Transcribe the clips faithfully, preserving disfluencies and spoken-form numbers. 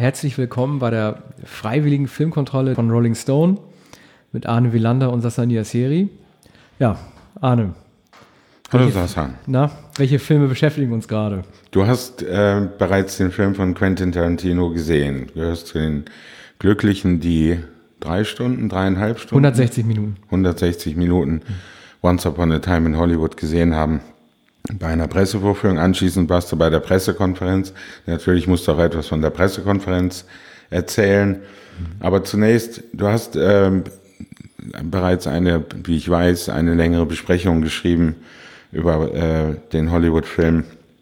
herzlich willkommen bei der freiwilligen Filmkontrolle von Rolling Stone mit Arne Wielander und Sassan Yasseri. Ja, Arne. Hallo Sassan. Na, welche Filme beschäftigen uns gerade? Du hast äh, bereits den Film von Quentin Tarantino gesehen. Du gehörst zu den Glücklichen, die drei Stunden, dreieinhalb Stunden? hundertsechzig Minuten. hundertsechzig Minuten Once Upon a Time in Hollywood gesehen haben. Bei einer Pressevorführung. Anschließend warst du bei der Pressekonferenz. Natürlich musst du auch etwas von der Pressekonferenz erzählen. Aber zunächst, du hast ähm, bereits eine, wie ich weiß, eine längere Besprechung geschrieben über äh, den Hollywood-Film.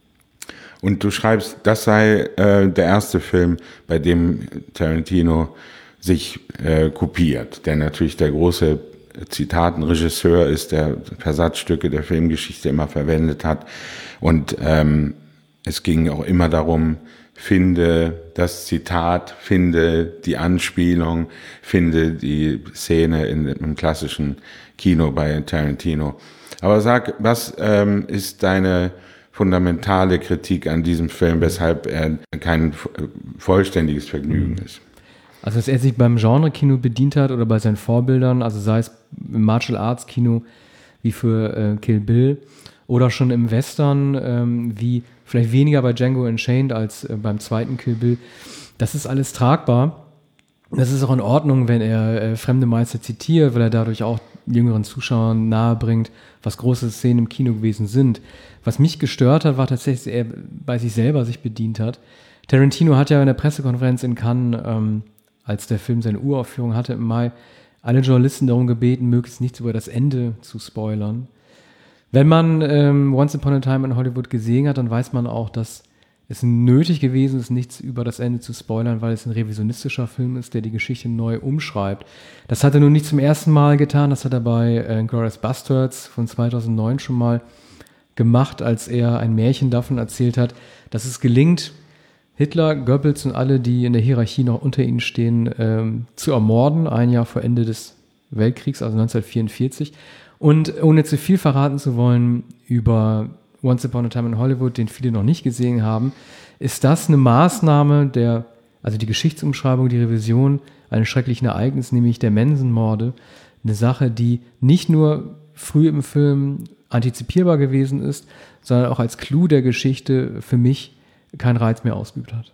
Und du schreibst, das sei äh, der erste Film, bei dem Tarantino sich äh, kopiert, der natürlich der große Zitatenregisseur ist, der Versatzstücke der Filmgeschichte immer verwendet hat. Und ähm, es ging auch immer darum, finde das Zitat, finde die Anspielung, finde die Szene in, im klassischen Kino bei Tarantino. Aber sag, was ähm, ist deine fundamentale Kritik an diesem Film, weshalb er kein vollständiges Vergnügen ist? Also, dass er sich beim Genre-Kino bedient hat oder bei seinen Vorbildern, also sei es im Martial Arts Kino wie für äh, Kill Bill oder schon im Western ähm, wie vielleicht weniger bei Django Unchained als äh, beim zweiten Kill Bill, das ist alles tragbar. Das ist auch in Ordnung, wenn er äh, fremde Meister zitiert, weil er dadurch auch jüngeren Zuschauern nahebringt, was große Szenen im Kino gewesen sind. Was mich gestört hat, war tatsächlich, dass er bei sich selber sich bedient hat. Tarantino hat ja in der Pressekonferenz in Cannes, ähm, als der Film seine Uraufführung hatte im Mai, alle Journalisten darum gebeten, möglichst nichts über das Ende zu spoilern. Wenn man ähm, Once Upon a Time in Hollywood gesehen hat, dann weiß man auch, dass es nötig gewesen ist, nichts über das Ende zu spoilern, weil es ein revisionistischer Film ist, der die Geschichte neu umschreibt. Das hat er nun nicht zum ersten Mal getan, das hat er bei äh, Inglourious Basterds von zweitausendneun schon mal gemacht, als er ein Märchen davon erzählt hat, dass es gelingt, Hitler, Goebbels und alle, die in der Hierarchie noch unter ihnen stehen, ähm, zu ermorden, ein Jahr vor Ende des Weltkriegs, also neunzehnhundertvierundvierzig. Und ohne zu viel verraten zu wollen über Once Upon a Time in Hollywood, den viele noch nicht gesehen haben, ist das eine Maßnahme der, also die Geschichtsumschreibung, die Revision eines schrecklichen Ereignisses, nämlich der Manson-Morde, eine Sache, die nicht nur früh im Film antizipierbar gewesen ist, sondern auch als Clou der Geschichte für mich keinen Reiz mehr ausgeübt hat.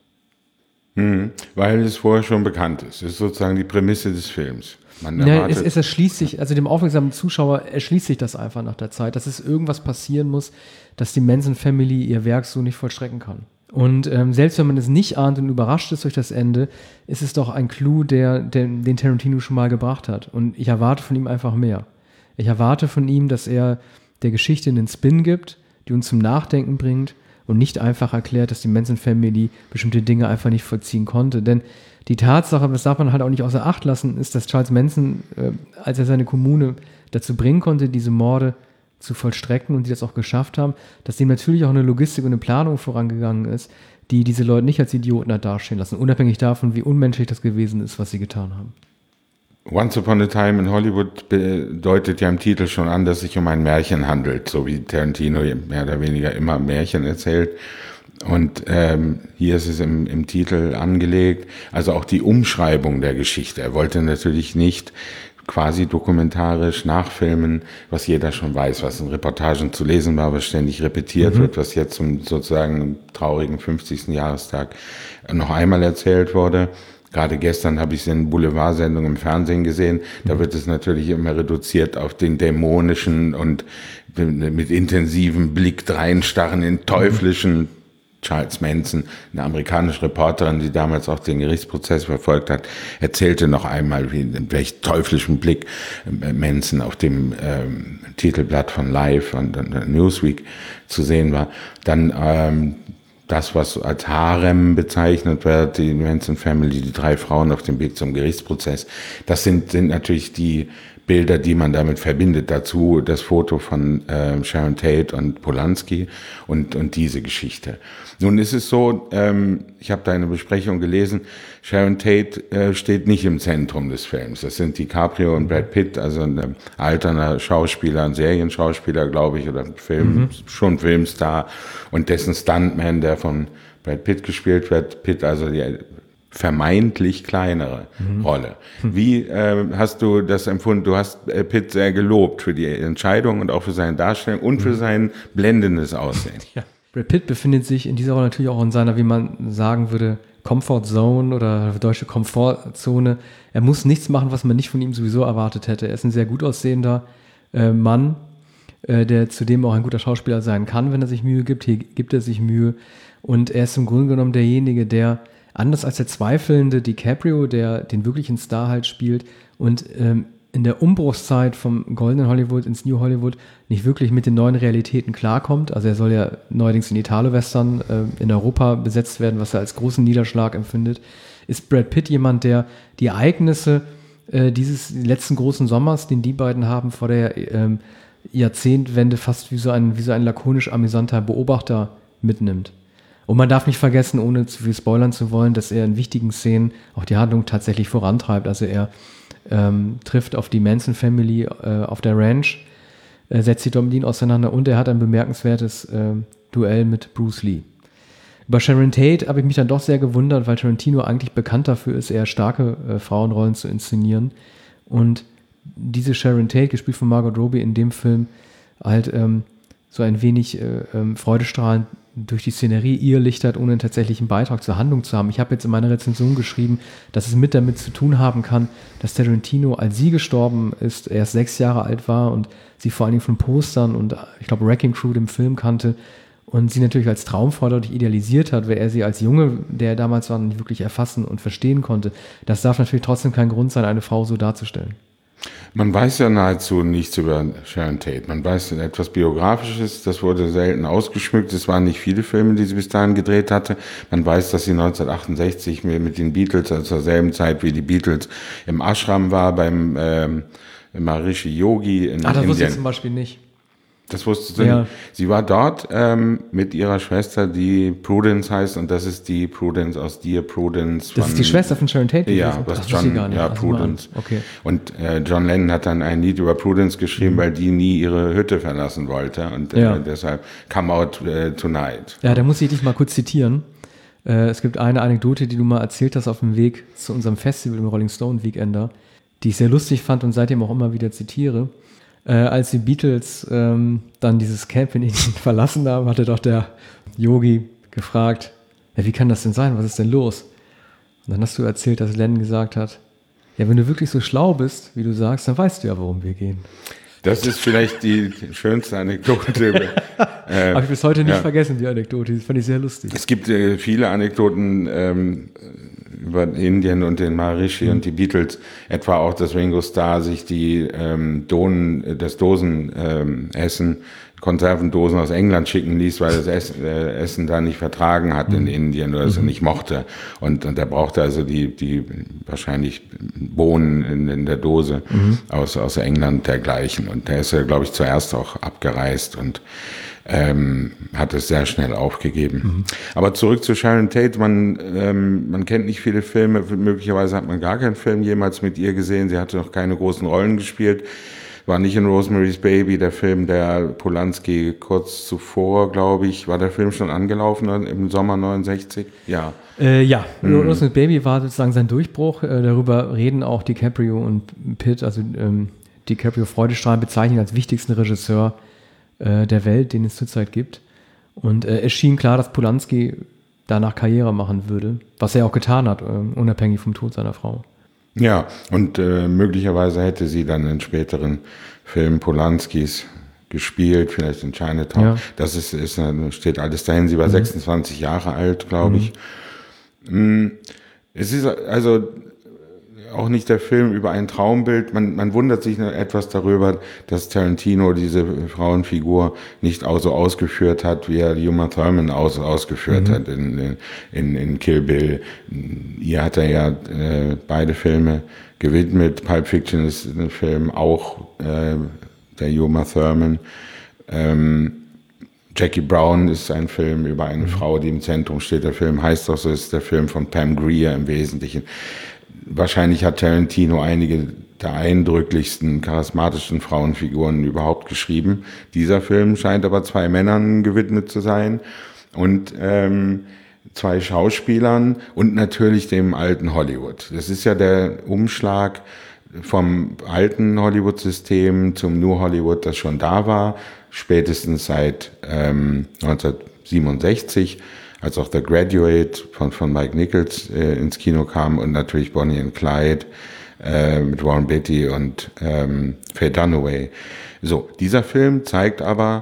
Mhm, weil es vorher schon bekannt ist. Das ist sozusagen die Prämisse des Films. Man ja, es, es erschließt sich, also dem aufmerksamen Zuschauer erschließt sich das einfach nach der Zeit, dass es irgendwas passieren muss, dass die Manson Family ihr Werk so nicht vollstrecken kann. Und ähm, selbst wenn man es nicht ahnt und überrascht ist durch das Ende, ist es doch ein Clou, der, der, den Tarantino schon mal gebracht hat. Und ich erwarte von ihm einfach mehr. Ich erwarte von ihm, dass er der Geschichte einen Spin gibt, die uns zum Nachdenken bringt, und nicht einfach erklärt, dass die Manson Family bestimmte Dinge einfach nicht vollziehen konnte. Denn die Tatsache, das darf man halt auch nicht außer Acht lassen, ist, dass Charles Manson, äh, als er seine Kommune dazu bringen konnte, diese Morde zu vollstrecken und die das auch geschafft haben, dass dem natürlich auch eine Logistik und eine Planung vorangegangen ist, die diese Leute nicht als Idioten hat dastehen lassen, unabhängig davon, wie unmenschlich das gewesen ist, was sie getan haben. Once Upon a Time in Hollywood bedeutet ja im Titel schon an, dass es sich um ein Märchen handelt, so wie Tarantino mehr oder weniger immer Märchen erzählt. Und ähm, hier ist es im, im Titel angelegt, also auch die Umschreibung der Geschichte. Er wollte natürlich nicht quasi dokumentarisch nachfilmen, was jeder schon weiß, was in Reportagen zu lesen war, was ständig repetiert mhm. wird, was jetzt zum sozusagen traurigen fünfzigsten Jahrestag noch einmal erzählt wurde. Gerade gestern habe ich es in Boulevard-Sendung im Fernsehen gesehen. Da wird es natürlich immer reduziert auf den dämonischen und mit intensivem Blick reinstarren in teuflischen Charles Manson, eine amerikanische Reporterin, die damals auch den Gerichtsprozess verfolgt hat, erzählte noch einmal, wie in welch teuflischen Blick Manson auf dem ähm, Titelblatt von Life und, und Newsweek zu sehen war. Dann ähm, das, was als Harem bezeichnet wird, die Manson Family, die drei Frauen auf dem Weg zum Gerichtsprozess, das sind, sind natürlich die Bilder, die man damit verbindet. Dazu das Foto von äh, Sharon Tate und Polanski und, und diese Geschichte. Nun ist es so, ähm, ich habe da eine Besprechung gelesen, Sharon Tate äh, steht nicht im Zentrum des Films. Das sind DiCaprio und Brad Pitt, also ein alterner Schauspieler, ein Serienschauspieler, glaube ich, oder ein Film, mhm. schon Filmstar, und dessen Stuntman, der von Brad Pitt gespielt wird. Pitt, also die vermeintlich kleinere mhm. Rolle. Wie äh, hast du das empfunden? Du hast äh, Pitt sehr gelobt für die Entscheidung und auch für seine Darstellung und für sein blendendes Aussehen. Ja. Brad Pitt befindet sich in dieser Rolle natürlich auch in seiner, wie man sagen würde, Comfort Zone oder deutsche Komfortzone. Er muss nichts machen, was man nicht von ihm sowieso erwartet hätte. Er ist ein sehr gut aussehender äh, Mann, äh, der zudem auch ein guter Schauspieler sein kann, wenn er sich Mühe gibt. Hier gibt er sich Mühe. Und er ist im Grunde genommen derjenige, der, anders als der zweifelnde DiCaprio, der den wirklichen Star halt spielt und ähm, in der Umbruchszeit vom goldenen Hollywood ins New Hollywood nicht wirklich mit den neuen Realitäten klarkommt. Also er soll ja neuerdings in Italo-Western äh, in Europa besetzt werden, was er als großen Niederschlag empfindet. Ist Brad Pitt jemand, der die Ereignisse äh, dieses letzten großen Sommers, den die beiden haben, vor der äh, Jahrzehntwende fast wie so ein, wie so ein lakonisch amüsanter Beobachter mitnimmt. Und man darf nicht vergessen, ohne zu viel spoilern zu wollen, dass er in wichtigen Szenen auch die Handlung tatsächlich vorantreibt. Also er ähm, trifft auf die Manson Family äh, auf der Ranch, äh, setzt sie dort mit ihnen auseinander und er hat ein bemerkenswertes äh, Duell mit Bruce Lee. Über Sharon Tate habe ich mich dann doch sehr gewundert, weil Tarantino eigentlich bekannt dafür ist, eher starke äh, Frauenrollen zu inszenieren. Und diese Sharon Tate, gespielt von Margot Robbie in dem Film, halt ähm, so ein wenig äh, ähm, freudestrahlend durch die Szenerie irrlichtert, ohne einen tatsächlichen Beitrag zur Handlung zu haben. Ich habe jetzt in meiner Rezension geschrieben, dass es mit damit zu tun haben kann, dass Tarantino, als sie gestorben ist, erst sechs Jahre alt war und sie vor allen Dingen von Postern und ich glaube Wrecking Crew, dem Film, kannte und sie natürlich als Traumfrau dadurch idealisiert hat, weil er sie als Junge, der er damals war, nicht wirklich erfassen und verstehen konnte. Das darf natürlich trotzdem kein Grund sein, eine Frau so darzustellen. Man weiß ja nahezu nichts über Sharon Tate. Man weiß etwas Biografisches, das wurde selten ausgeschmückt. Es waren nicht viele Filme, die sie bis dahin gedreht hatte. Man weiß, dass sie neunzehnhundertachtundsechzig mit den Beatles, also zur selben Zeit wie die Beatles, im Ashram war, beim ähm, Maharishi Yogi in Ah, das Indien. wusste ich zum Beispiel nicht. Das wusste sie Ja. nicht. Sie war dort ähm, mit ihrer Schwester, die Prudence heißt, und das ist die Prudence aus Dear Prudence. Das von, ist die Schwester von Sharon Tate? Ja, gewesen? was das John, wusste ich gar nicht. ja, Also Prudence. mal, okay. Und äh, John Lennon hat dann ein Lied über Prudence geschrieben, mhm. weil die nie ihre Hütte verlassen wollte und äh, Ja. deshalb Come Out äh, Tonight. Ja, da muss ich dich mal kurz zitieren. Äh, es gibt eine Anekdote, die du mal erzählt hast auf dem Weg zu unserem Festival im Rolling Stone Weekender, die ich sehr lustig fand und seitdem auch immer wieder zitiere. Äh, als die Beatles ähm, dann dieses Camp in Indien verlassen haben, hatte doch der Yogi gefragt, ja, wie kann das denn sein? Was ist denn los? Und dann hast du erzählt, dass Lennon gesagt hat, ja, wenn du wirklich so schlau bist, wie du sagst, dann weißt du ja, warum wir gehen. Das ist vielleicht die schönste Anekdote. äh, Habe ich bis heute nicht ja. vergessen, die Anekdote. Das fand ich sehr lustig. Es gibt äh, viele Anekdoten ähm, über Indien und den Maharishi mhm. und die Beatles, etwa auch, dass Ringo Starr sich die ähm, Donen, das Dosenessen, ähm, Konservendosen aus England schicken ließ, weil er das Essen, äh, Essen da nicht vertragen hat in Indien oder es mhm. nicht mochte. Und, und er brauchte also die, die wahrscheinlich Bohnen in, in der Dose mhm. aus, aus England dergleichen. Und der ist ja, glaube ich, zuerst auch abgereist und ähm, hat es sehr schnell aufgegeben. Mhm. Aber zurück zu Sharon Tate. Man, ähm, man kennt nicht viele Filme. Möglicherweise hat man gar keinen Film jemals mit ihr gesehen. Sie hatte noch keine großen Rollen gespielt. War nicht in Rosemary's Baby, der Film, der Polanski kurz zuvor, glaube ich, war der Film schon angelaufen im Sommer neunundsechzig? Ja. Äh, ja, Mhm. Rosemary's Baby war sozusagen sein Durchbruch. Äh, darüber reden auch DiCaprio und Pitt, also ähm, DiCaprio Freudestrahlend bezeichnet als wichtigsten Regisseur äh, der Welt, den es zurzeit gibt. Und äh, es schien klar, dass Polanski danach Karriere machen würde, was er auch getan hat, äh, unabhängig vom Tod seiner Frau. Ja, und äh, möglicherweise hätte sie dann in späteren Filmen Polanskis gespielt, vielleicht in Chinatown. Ja. Das ist, ist, steht alles dahin. Sie war mhm. sechsundzwanzig Jahre alt, glaube ich. Mhm. Es ist also auch nicht der Film über ein Traumbild. Man, man wundert sich etwas darüber, dass Tarantino diese Frauenfigur nicht auch so ausgeführt hat, wie er Uma Thurman aus, ausgeführt mhm. hat in, in, in Kill Bill. Ihr hat er ja äh, beide Filme gewidmet. Pulp Fiction ist ein Film auch äh, der Uma Thurman. Ähm, Jackie Brown ist ein Film über eine mhm. Frau, die im Zentrum steht. Der Film heißt auch so, ist der Film von Pam Grier im Wesentlichen. Wahrscheinlich hat Tarantino einige der eindrücklichsten, charismatischsten Frauenfiguren überhaupt geschrieben. Dieser Film scheint aber zwei Männern gewidmet zu sein. Und ähm, zwei Schauspielern und natürlich dem alten Hollywood. Das ist ja der Umschlag vom alten Hollywood-System zum New Hollywood, das schon da war, spätestens seit ähm, neunzehnhundertsiebenundsechzig, als auch The Graduate von, von Mike Nichols äh, ins Kino kam und natürlich Bonnie and Clyde äh, mit Warren Beatty und ähm, Faye Dunaway. So, dieser Film zeigt aber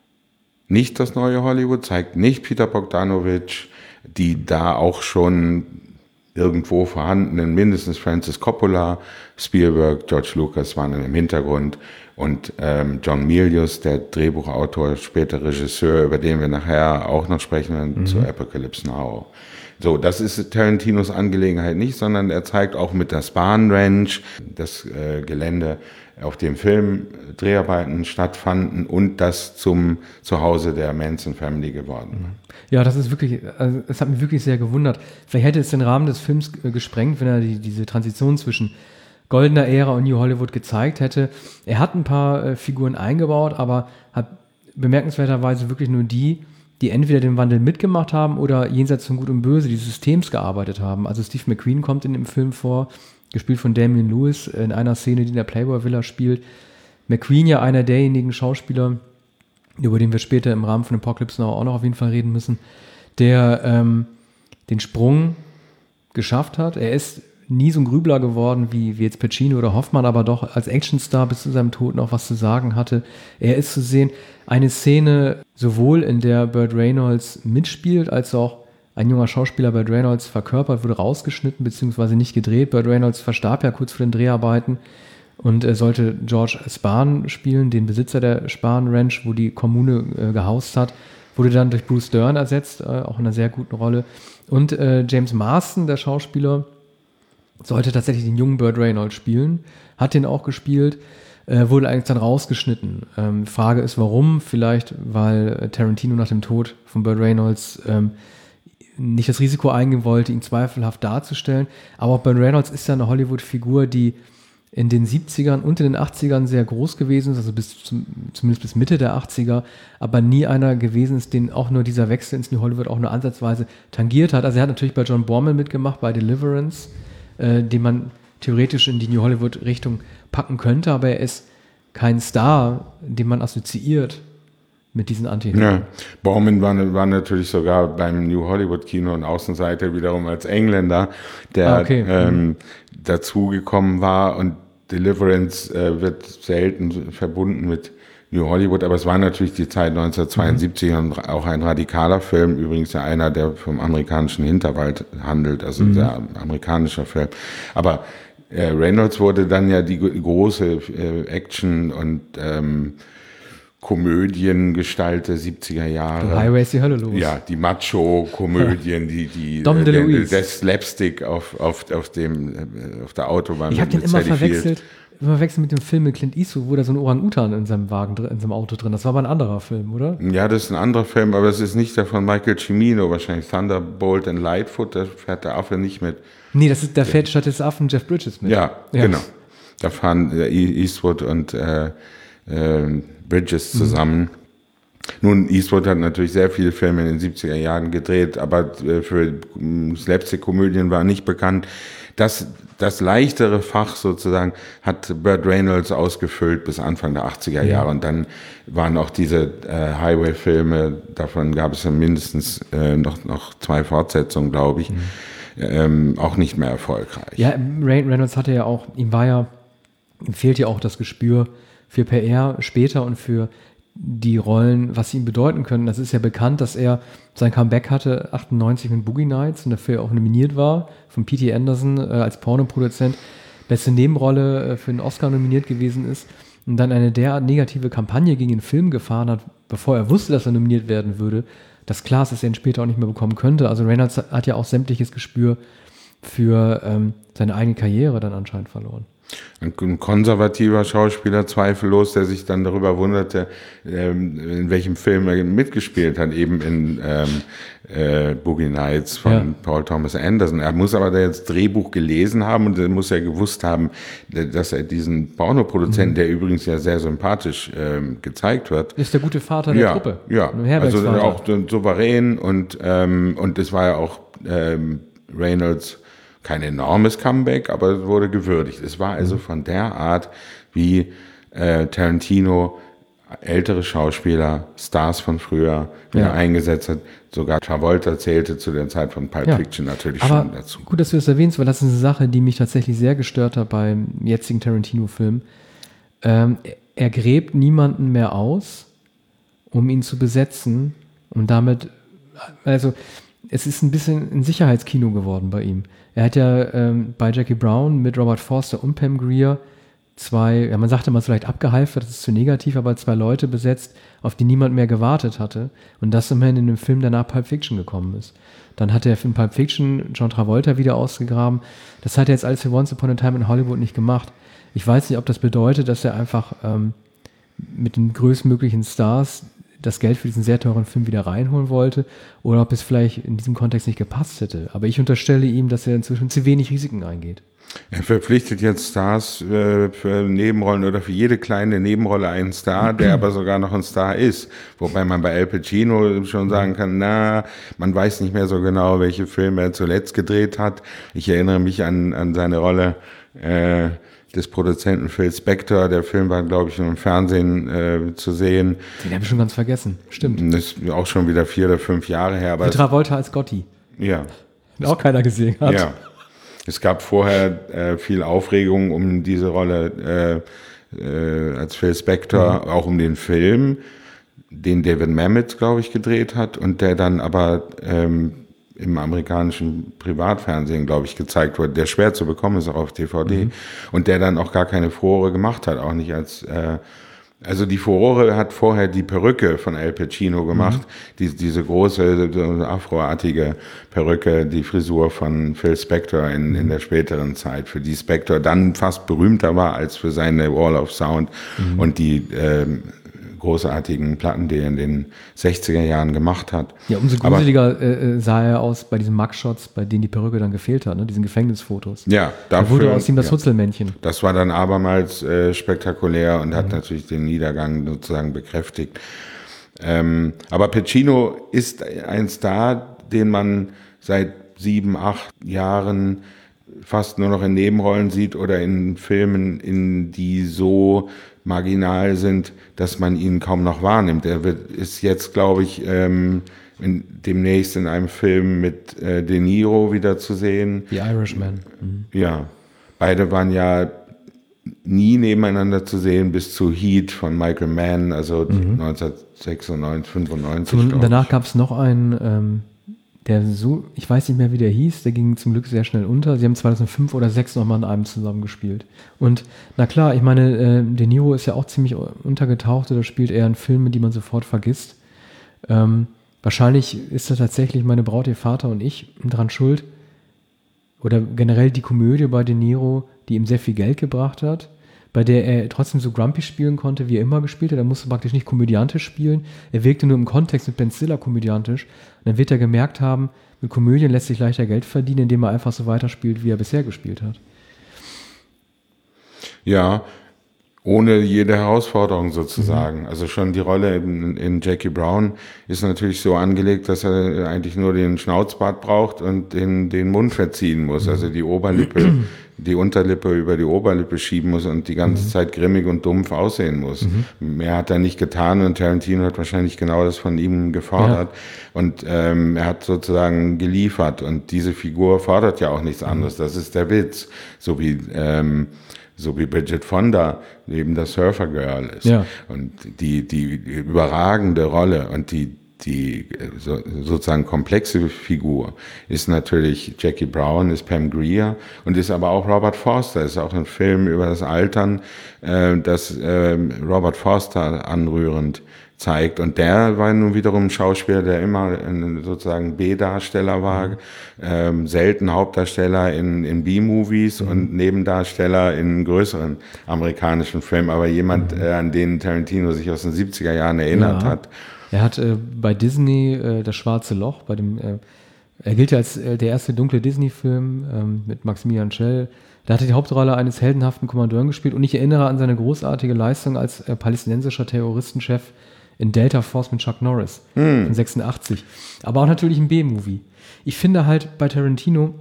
nicht das neue Hollywood, zeigt nicht Peter Bogdanovich, die da auch schon irgendwo vorhandenen, mindestens Francis Coppola, Spielberg, George Lucas waren im Hintergrund und ähm, John Milius, der Drehbuchautor, später Regisseur, über den wir nachher auch noch sprechen werden, mhm. zu Apocalypse Now. So, das ist Tarantinos Angelegenheit nicht, sondern er zeigt auch mit der Spahn Ranch das äh, Gelände, auf dem Film Dreharbeiten stattfanden und das zum Zuhause der Manson Family geworden. Ja, das ist wirklich, also es hat mich wirklich sehr gewundert. Vielleicht hätte es den Rahmen des Films äh, gesprengt, wenn er die, diese Transition zwischen goldener Ära und New Hollywood gezeigt hätte. Er hat ein paar äh, Figuren eingebaut, aber hat bemerkenswerterweise wirklich nur die, die entweder den Wandel mitgemacht haben oder jenseits von Gut und Böse dieses Systems gearbeitet haben. Also Steve McQueen kommt in dem Film vor, gespielt von Damian Lewis, in einer Szene, die in der Playboy Villa spielt. McQueen ja einer derjenigen Schauspieler, über den wir später im Rahmen von Apocalypse Now auch noch auf jeden Fall reden müssen, der ähm, den Sprung geschafft hat. Er ist nie so ein Grübler geworden wie, wie jetzt Pacino oder Hoffmann, aber doch als Actionstar bis zu seinem Tod noch was zu sagen hatte. Er ist zu sehen, eine Szene sowohl in der Burt Reynolds mitspielt, als auch ein junger Schauspieler, Burt Reynolds, verkörpert, wurde rausgeschnitten bzw. nicht gedreht. Burt Reynolds verstarb ja kurz vor den Dreharbeiten und er sollte George Spahn spielen, den Besitzer der Spahn Ranch, wo die Kommune äh, gehaust hat. Wurde dann durch Bruce Dern ersetzt, äh, auch in einer sehr guten Rolle. Und äh, James Marsden, der Schauspieler, sollte tatsächlich den jungen Burt Reynolds spielen, hat den auch gespielt, äh, wurde eigentlich dann rausgeschnitten. Ähm, Frage ist, warum? Vielleicht, weil Tarantino nach dem Tod von Burt Reynolds ähm, nicht das Risiko eingehen wollte, ihn zweifelhaft darzustellen. Aber auch Burt Reynolds ist ja eine Hollywood-Figur, die in den siebzigern und in den achtzigern sehr groß gewesen ist, also bis zum, zumindest bis Mitte der achtziger, aber nie einer gewesen ist, den auch nur dieser Wechsel ins New Hollywood auch nur ansatzweise tangiert hat. Also er hat natürlich bei John Borman mitgemacht, bei Deliverance, äh, den man theoretisch in die New Hollywood-Richtung packen könnte, aber er ist kein Star, den man assoziiert mit diesen Anti-Helden. Ja, Borman war, war natürlich sogar beim New Hollywood-Kino und Außenseiter wiederum als Engländer, der ah, okay. ähm, mhm. dazugekommen war, und Deliverance äh, wird selten verbunden mit New Hollywood, aber es war natürlich die Zeit neunzehnhundertzweiundsiebzig mhm. und auch ein radikaler Film, übrigens ja einer, der vom amerikanischen Hinterwald handelt, also ein mhm. sehr amerikanischer Film. Aber äh, Reynolds wurde dann ja die große äh, Action- und ähm, Komödiengestalt der siebziger Jahre. Highway ist die Hölle los. Ja, die Macho-Komödien, die, die Dom äh, der, der Slapstick auf, auf, auf, dem, auf der Autobahn. Ich habe den immer verwechselt, immer verwechselt mit dem Film mit Clint Eastwood, wo da so ein Orang-Utan in seinem Wagen, in seinem Auto drin. Das war aber ein anderer Film, oder? Ja, das ist ein anderer Film, aber es ist nicht der von Michael Cimino, wahrscheinlich Thunderbolt and Lightfoot, da fährt der Affe nicht mit. Nee, das ist, da fährt statt des Affen Jeff Bridges mit. Ja, ja. Genau. Da fahren Eastwood und äh, äh, Bridges zusammen. Mhm. Nun, Eastwood hat natürlich sehr viele Filme in den siebziger Jahren gedreht, aber äh, für Slapstick-Komödien war nicht bekannt. Das, das leichtere Fach sozusagen hat Burt Reynolds ausgefüllt bis Anfang der achtziger Jahre. Ja. Und dann waren auch diese äh, Highway-Filme, davon gab es ja mindestens äh, noch, noch zwei Fortsetzungen, glaube ich, mhm. ähm, auch nicht mehr erfolgreich. Ja, Reynolds hatte ja auch, ihm war ja, ihm fehlt ja auch das Gespür für P R später und für die Rollen, was sie ihm bedeuten können. Das ist ja bekannt, dass er sein Comeback hatte, achtundneunzig mit Boogie Nights, und dafür auch nominiert war, von P T Anderson äh, als Pornoproduzent, beste Nebenrolle äh, für den Oscar nominiert gewesen ist und dann eine derart negative Kampagne gegen den Film gefahren hat, bevor er wusste, dass er nominiert werden würde, dass klar ist, dass er ihn später auch nicht mehr bekommen könnte. Also Reynolds hat ja auch sämtliches Gespür für ähm, seine eigene Karriere dann anscheinend verloren. Ein konservativer Schauspieler, zweifellos, der sich dann darüber wunderte, ähm, in welchem Film er mitgespielt hat, eben in ähm, äh, Boogie Nights von ja. Paul Thomas Anderson. Er muss aber das Drehbuch gelesen haben und er muss ja gewusst haben, dass er diesen Pornoproduzenten, mhm. der übrigens ja sehr sympathisch ähm, gezeigt wird. Ist der gute Vater der ja, Truppe. Ja, also auch souverän und, ähm, und es war ja auch ähm, Reynolds kein enormes Comeback, aber es wurde gewürdigt. Es war also von der Art, wie äh, Tarantino ältere Schauspieler, Stars von früher wieder ja. eingesetzt hat. Sogar Travolta zählte zu der Zeit von Pulp ja. Fiction natürlich aber schon dazu. Gut, dass du das erwähnst, weil das ist eine Sache, die mich tatsächlich sehr gestört hat beim jetzigen Tarantino-Film. Ähm, er gräbt niemanden mehr aus, um ihn zu besetzen und damit, also es ist ein bisschen ein Sicherheitskino geworden bei ihm. Er hat ja ähm, bei Jackie Brown mit Robert Forster und Pam Grier zwei, ja man sagte mal vielleicht abgehalftert, das ist zu negativ, aber zwei Leute besetzt, auf die niemand mehr gewartet hatte. Und das immerhin in dem Film danach Pulp Fiction gekommen ist. Dann hat er in Pulp Fiction John Travolta wieder ausgegraben. Das hat er jetzt alles für Once Upon a Time in Hollywood nicht gemacht. Ich weiß nicht, ob das bedeutet, dass er einfach ähm, mit den größtmöglichen Stars das Geld für diesen sehr teuren Film wieder reinholen wollte oder ob es vielleicht in diesem Kontext nicht gepasst hätte. Aber ich unterstelle ihm, dass er inzwischen zu wenig Risiken eingeht. Er verpflichtet jetzt Stars äh, für Nebenrollen oder für jede kleine Nebenrolle einen Star, der aber sogar noch ein Star ist. Wobei man bei Al Pacino schon sagen kann, na, man weiß nicht mehr so genau, welche Filme er zuletzt gedreht hat. Ich erinnere mich an, an seine Rolle äh, des Produzenten Phil Spector. Der Film war, glaube ich, im Fernsehen äh, zu sehen. Den habe ich schon ganz vergessen. Stimmt. Das ist auch schon wieder vier oder fünf Jahre her. Aber Travolta als Gotti. Ja. Den auch keiner gesehen hat. Ja. Es gab vorher äh, viel Aufregung um diese Rolle äh, äh, als Phil Spector, mhm. auch um den Film, den David Mamet, glaube ich, gedreht hat und der dann aber ähm, im amerikanischen Privatfernsehen, glaube ich, gezeigt wurde, der schwer zu bekommen ist, auch auf D V D, mhm. und der dann auch gar keine Furore gemacht hat, auch nicht als, äh, also die Furore hat vorher die Perücke von Al Pacino gemacht, mhm. die, diese große, afroartige Perücke, die Frisur von Phil Spector in, mhm. in der späteren Zeit, für die Spector dann fast berühmter war als für seine Wall of Sound mhm. und die ähm, großartigen Platten, die er in den sechziger Jahren gemacht hat. Ja, umso gruseliger äh, sah er aus bei diesen Mugshots, bei denen die Perücke dann gefehlt hat, ne? Diesen Gefängnisfotos. Ja, dafür, da wurde aus ihm das ja. Hutzelmännchen. Das war dann abermals äh, spektakulär und mhm. hat natürlich den Niedergang sozusagen bekräftigt. Ähm, aber Pacino ist ein Star, den man seit sieben, acht Jahren fast nur noch in Nebenrollen sieht oder in Filmen, in die so marginal sind, dass man ihn kaum noch wahrnimmt. Er wird, ist jetzt, glaube ich, ähm, in, demnächst in einem Film mit äh, De Niro wieder zu sehen. The Irishman. Mhm. Ja, beide waren ja nie nebeneinander zu sehen, bis zu Heat von Michael Mann, also mhm. neunzehnhundertsechsundneunzig, fünfundneunzig. Und danach gab es noch einen, ähm, der so, ich weiß nicht mehr, wie der hieß, der ging zum Glück sehr schnell unter. Sie haben zweitausendfünf oder zweitausendsechs nochmal in einem zusammengespielt. Und na klar, ich meine, äh, De Niro ist ja auch ziemlich untergetaucht, oder spielt eher in Filmen, die man sofort vergisst. Ähm, wahrscheinlich ist da tatsächlich meine Braut, ihr Vater und ich dran schuld. Oder generell die Komödie bei De Niro, die ihm sehr viel Geld gebracht hat, bei der er trotzdem so grumpy spielen konnte, wie er immer gespielt hat. Er musste praktisch nicht komödiantisch spielen. Er wirkte nur im Kontext mit Ben Stiller komödiantisch. Und dann wird er gemerkt haben, mit Komödien lässt sich leichter Geld verdienen, indem er einfach so weiterspielt, wie er bisher gespielt hat. Ja, ohne jede Herausforderung sozusagen. Mhm. Also schon die Rolle in, in Jackie Brown ist natürlich so angelegt, dass er eigentlich nur den Schnauzbart braucht und den, den Mund verziehen muss. Mhm. Also die Oberlippe, die Unterlippe über die Oberlippe schieben muss und die ganze mhm. Zeit grimmig und dumpf aussehen muss. Mhm. Mehr hat er nicht getan und Tarantino hat wahrscheinlich genau das von ihm gefordert. Ja. Und ähm, er hat sozusagen geliefert und diese Figur fordert ja auch nichts anderes. Das ist der Witz. So wie ähm, so wie Bridget Fonda eben das Surfer Girl ist. Ja. Und die, die überragende Rolle und die, die so, sozusagen komplexe Figur ist natürlich Jackie Brown, ist Pam Grier und ist aber auch Robert Forster. Ist auch ein Film über das Altern, äh, das äh, Robert Forster anrührend zeigt. Und der war nun wiederum ein Schauspieler, der immer ein, sozusagen B-Darsteller war, mhm. ähm, selten Hauptdarsteller in, in B-Movies mhm. und Nebendarsteller in größeren amerikanischen Filmen, aber jemand, mhm. äh, an den Tarantino sich aus den siebziger Jahren erinnert ja. hat. Er hat äh, bei Disney äh, Das Schwarze Loch, bei dem, äh, er gilt ja als äh, der erste dunkle Disney-Film ähm, mit Maximilian Schell. Da hat er die Hauptrolle eines heldenhaften Kommandeuren gespielt und ich erinnere an seine großartige Leistung als äh, palästinensischer Terroristenchef in Delta Force mit Chuck Norris hm. von sechsundachtzig. Aber auch natürlich ein B-Movie. Ich finde halt bei Tarantino,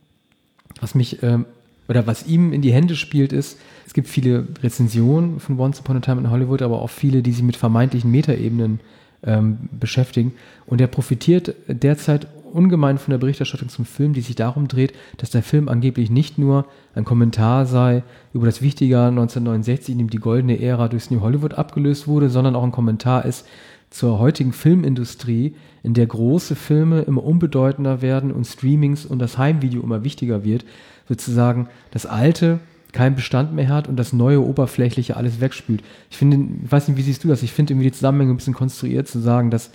was mich, ähm, oder was ihm in die Hände spielt, ist, es gibt viele Rezensionen von Once Upon a Time in Hollywood, aber auch viele, die sich mit vermeintlichen Metaebenen ähm, beschäftigen. Und er profitiert derzeit ungemein von der Berichterstattung zum Film, die sich darum dreht, dass der Film angeblich nicht nur ein Kommentar sei über das wichtige Jahr neunzehnhundertneunundsechzig, in dem die goldene Ära durchs New Hollywood abgelöst wurde, sondern auch ein Kommentar ist zur heutigen Filmindustrie, in der große Filme immer unbedeutender werden und Streamings und das Heimvideo immer wichtiger wird, sozusagen das Alte keinen Bestand mehr hat und das neue Oberflächliche alles wegspült. Ich finde, ich weiß nicht, wie siehst du das? Ich finde irgendwie die Zusammenhänge ein bisschen konstruiert zu sagen, dass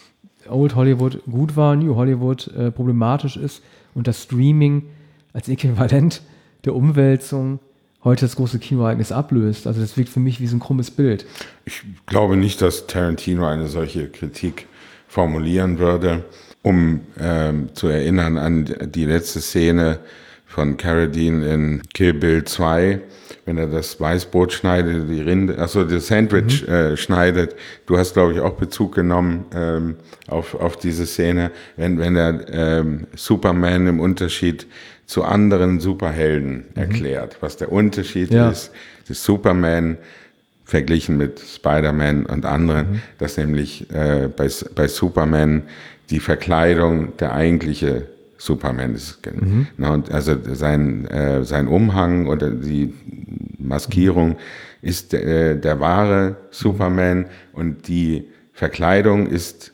Old Hollywood gut war, New Hollywood äh, problematisch ist und das Streaming als Äquivalent der Umwälzung heute das große Kinoereignis ablöst. Also das wirkt für mich wie so ein krummes Bild. Ich glaube nicht, dass Tarantino eine solche Kritik formulieren würde. Um ähm, zu erinnern an die letzte Szene von Carradine in Kill Bill zwei, wenn er das Weißbrot schneidet, die Rinde, also das Sandwich mhm. äh, schneidet. Du hast, glaube ich, auch Bezug genommen ähm, auf, auf diese Szene, wenn, wenn er ähm, Superman im Unterschied zu anderen Superhelden mhm. erklärt, was der Unterschied ja. ist, des Superman verglichen mit Spider-Man und anderen, mhm. dass nämlich äh, bei, bei Superman die Verkleidung der eigentliche Superman ist. Mhm. Na, und also sein, äh, sein Umhang oder die Maskierung mhm. ist äh, der wahre Superman und die Verkleidung ist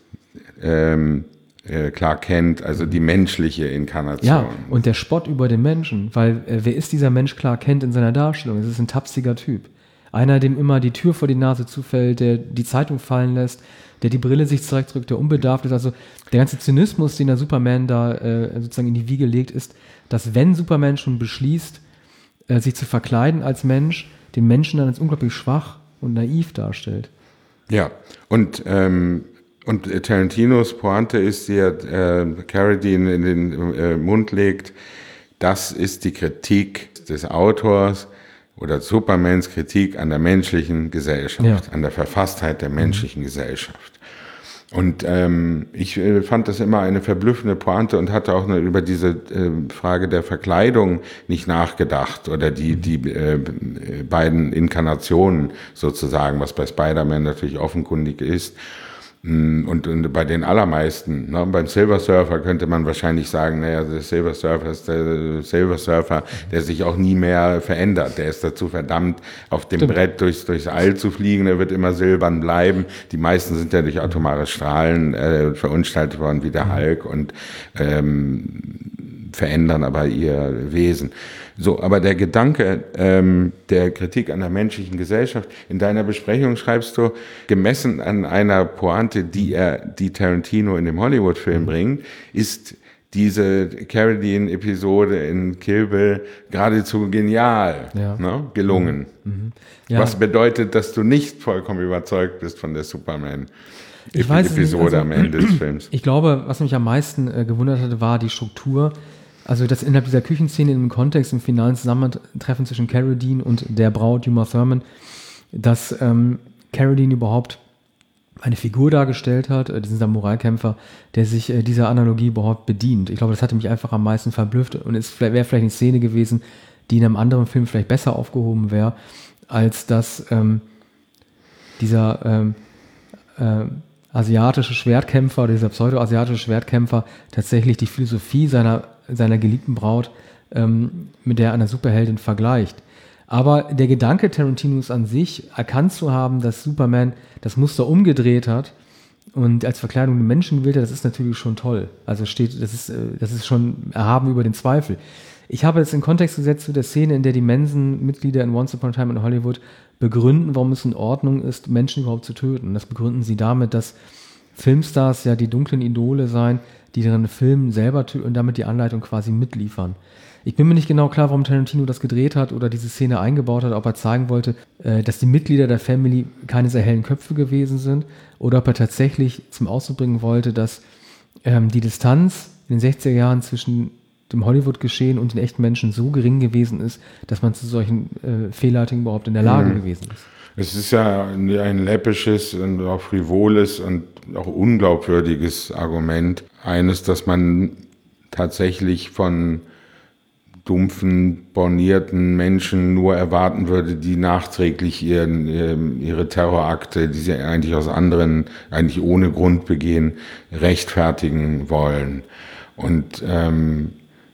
ähm, äh, Clark Kent, also die menschliche Inkarnation. Ja, und der Spott über den Menschen, weil äh, wer ist dieser Mensch Clark Kent in seiner Darstellung? Es ist ein tapsiger Typ. Einer, dem immer die Tür vor die Nase zufällt, der die Zeitung fallen lässt, der die Brille sich zurückdrückt, der unbedarft ist. Also der ganze Zynismus, den der Superman da äh, sozusagen in die Wiege legt, ist, dass wenn Superman schon beschließt, äh, sich zu verkleiden als Mensch, den Menschen dann als unglaublich schwach und naiv darstellt. Ja, und, ähm, und Tarantinos Pointe ist, die er äh, Carradine in den äh, Mund legt, das ist die Kritik des Autors, oder Supermans Kritik an der menschlichen Gesellschaft, ja. an der Verfasstheit der menschlichen mhm. Gesellschaft. Und ähm, ich äh, fand das immer eine verblüffende Pointe und hatte auch eine, über diese äh, Frage der Verkleidung nicht nachgedacht oder die, die äh, beiden Inkarnationen sozusagen, was bei Spider-Man natürlich offenkundig ist. Und, und bei den allermeisten, ne, beim Silver Surfer könnte man wahrscheinlich sagen, naja, der Silver Surfer ist der Silver Surfer, der sich auch nie mehr verändert. Der ist dazu verdammt, auf dem Stimmt. Brett durchs, durchs All zu fliegen, der wird immer silbern bleiben. Die meisten sind ja durch atomare Strahlen äh, verunstaltet worden, wie der Hulk, und ähm, verändern aber ihr Wesen. So, aber der Gedanke ähm, der Kritik an der menschlichen Gesellschaft, in deiner Besprechung schreibst du, gemessen an einer Pointe, die er, die Tarantino in dem Hollywood-Film bringt, ist diese Carradine-Episode in Kill Bill geradezu genial, ja. ne, gelungen. Mhm. Ja. Was bedeutet, dass du nicht vollkommen überzeugt bist von der Superman-Episode also, am Ende des Films? Ich glaube, was mich am meisten äh, gewundert hatte, war die Struktur. Also, dass innerhalb dieser Küchenszene im Kontext, im finalen Zusammentreffen zwischen Carradine und der Braut Uma Thurman, dass ähm, Carradine überhaupt eine Figur dargestellt hat, äh, diesen Samurai-Kämpfer, der sich äh, dieser Analogie überhaupt bedient. Ich glaube, das hatte mich einfach am meisten verblüfft und es wäre vielleicht eine Szene gewesen, die in einem anderen Film vielleicht besser aufgehoben wäre, als dass ähm, dieser ähm, äh, asiatische Schwertkämpfer oder dieser pseudo-asiatische Schwertkämpfer tatsächlich die Philosophie seiner seiner geliebten Braut ähm, mit der einer Superheldin vergleicht. Aber der Gedanke Tarantinos an sich, erkannt zu haben, dass Superman das Muster umgedreht hat und als Verkleidung den Menschen gewählt hat, das ist natürlich schon toll. Also steht, das ist, das ist schon erhaben über den Zweifel. Ich habe es in Kontext gesetzt zu der Szene, in der die Manson-Mitglieder in Once Upon a Time in Hollywood begründen, warum es in Ordnung ist, Menschen überhaupt zu töten. Und das begründen sie damit, dass Filmstars ja die dunklen Idole seien, die deren Film selber töten und damit die Anleitung quasi mitliefern. Ich bin mir nicht genau klar, warum Tarantino das gedreht hat oder diese Szene eingebaut hat, ob er zeigen wollte, dass die Mitglieder der Family keine sehr hellen Köpfe gewesen sind oder ob er tatsächlich zum Ausdruck bringen wollte, dass ähm, die Distanz in den sechziger Jahren zwischen dem Hollywood-Geschehen und den echten Menschen so gering gewesen ist, dass man zu solchen äh, Fehlleitungen überhaupt in der Lage mhm. gewesen ist. Es ist ja ein läppisches und auch frivoles und auch unglaubwürdiges Argument. Eines, dass man tatsächlich von dumpfen, bornierten Menschen nur erwarten würde, die nachträglich ihren, ihre Terrorakte, die sie eigentlich aus anderen, eigentlich ohne Grund begehen, rechtfertigen wollen. Und ähm,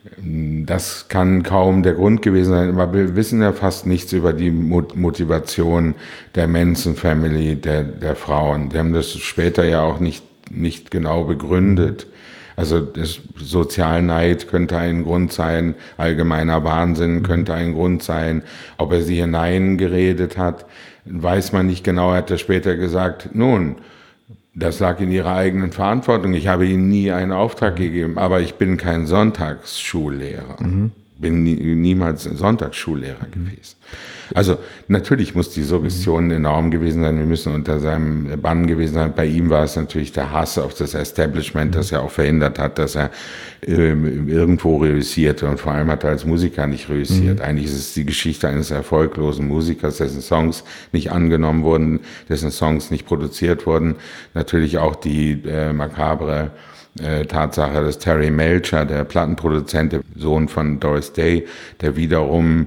das kann kaum der Grund gewesen sein, aber wir wissen ja fast nichts über die Motivation der Manson Family, der, der Frauen. Die haben das später ja auch nicht, nicht genau begründet. Also das Sozialneid könnte ein Grund sein, allgemeiner Wahnsinn könnte ein Grund sein. Ob er sie hineingeredet hat, weiß man nicht genau. Er hat ja später gesagt, nun, das lag in ihrer eigenen Verantwortung. Ich habe ihnen nie einen Auftrag gegeben, aber ich bin kein Sonntagsschullehrer. Mhm. Bin nie, niemals Sonntagsschullehrer mhm. gewesen. Also natürlich muss die Suggestion mhm. enorm gewesen sein. Wir müssen unter seinem Bann gewesen sein. Bei ihm war es natürlich der Hass auf das Establishment, das ja auch verhindert hat, dass er äh, irgendwo reüssierte. Und vor allem hat er als Musiker nicht reüssiert. Mhm. Eigentlich ist es die Geschichte eines erfolglosen Musikers, dessen Songs nicht angenommen wurden, dessen Songs nicht produziert wurden. Natürlich auch die äh, makabre Äh, Tatsache, dass Terry Melcher, der Plattenproduzent, der Sohn von Doris Day, der wiederum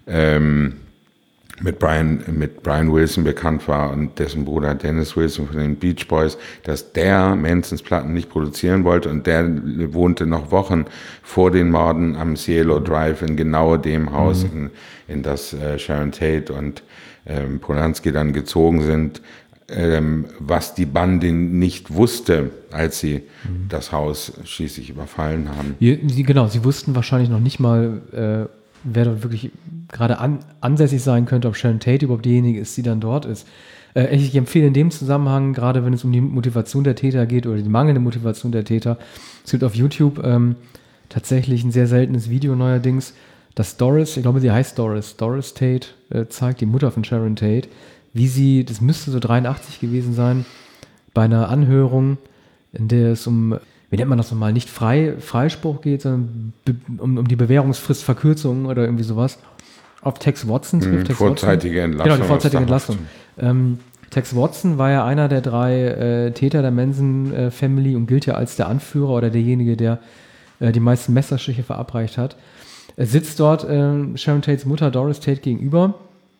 ähm, mit Brian, mit Brian Wilson bekannt war und dessen Bruder Dennis Wilson von den Beach Boys, dass der Mansons Platten nicht produzieren wollte und der wohnte noch Wochen vor den Morden am Cielo Drive in genau dem Haus, mhm. in, in das äh, Sharon Tate und ähm, Polanski dann gezogen sind. Ähm, was die Bande nicht wusste, als sie mhm. das Haus schließlich überfallen haben. Sie, genau, sie wussten wahrscheinlich noch nicht mal, äh, wer dort wirklich gerade an, ansässig sein könnte, ob Sharon Tate überhaupt diejenige ist, die dann dort ist. Äh, ich empfehle in dem Zusammenhang, gerade wenn es um die Motivation der Täter geht oder die mangelnde Motivation der Täter, es gibt auf YouTube ähm, tatsächlich ein sehr seltenes Video neuerdings, das Doris, ich glaube, sie heißt Doris, Doris Tate äh, zeigt, die Mutter von Sharon Tate, wie sie, das müsste so dreiundachtzig gewesen sein, bei einer Anhörung, in der es um, wie nennt man das nochmal, nicht Frei, Freispruch geht, sondern be, um, um die Bewährungsfristverkürzung oder irgendwie sowas, auf Tex Watson trifft. Mhm, Tex vorzeitige Watson. Entlassung. Genau, die vorzeitige Entlassung. Ähm, Tex Watson war ja einer der drei äh, Täter der Manson-Family äh, und gilt ja als der Anführer oder derjenige, der äh, die meisten Messerstiche verabreicht hat. Er sitzt dort äh, Sharon Tates Mutter Doris Tate gegenüber.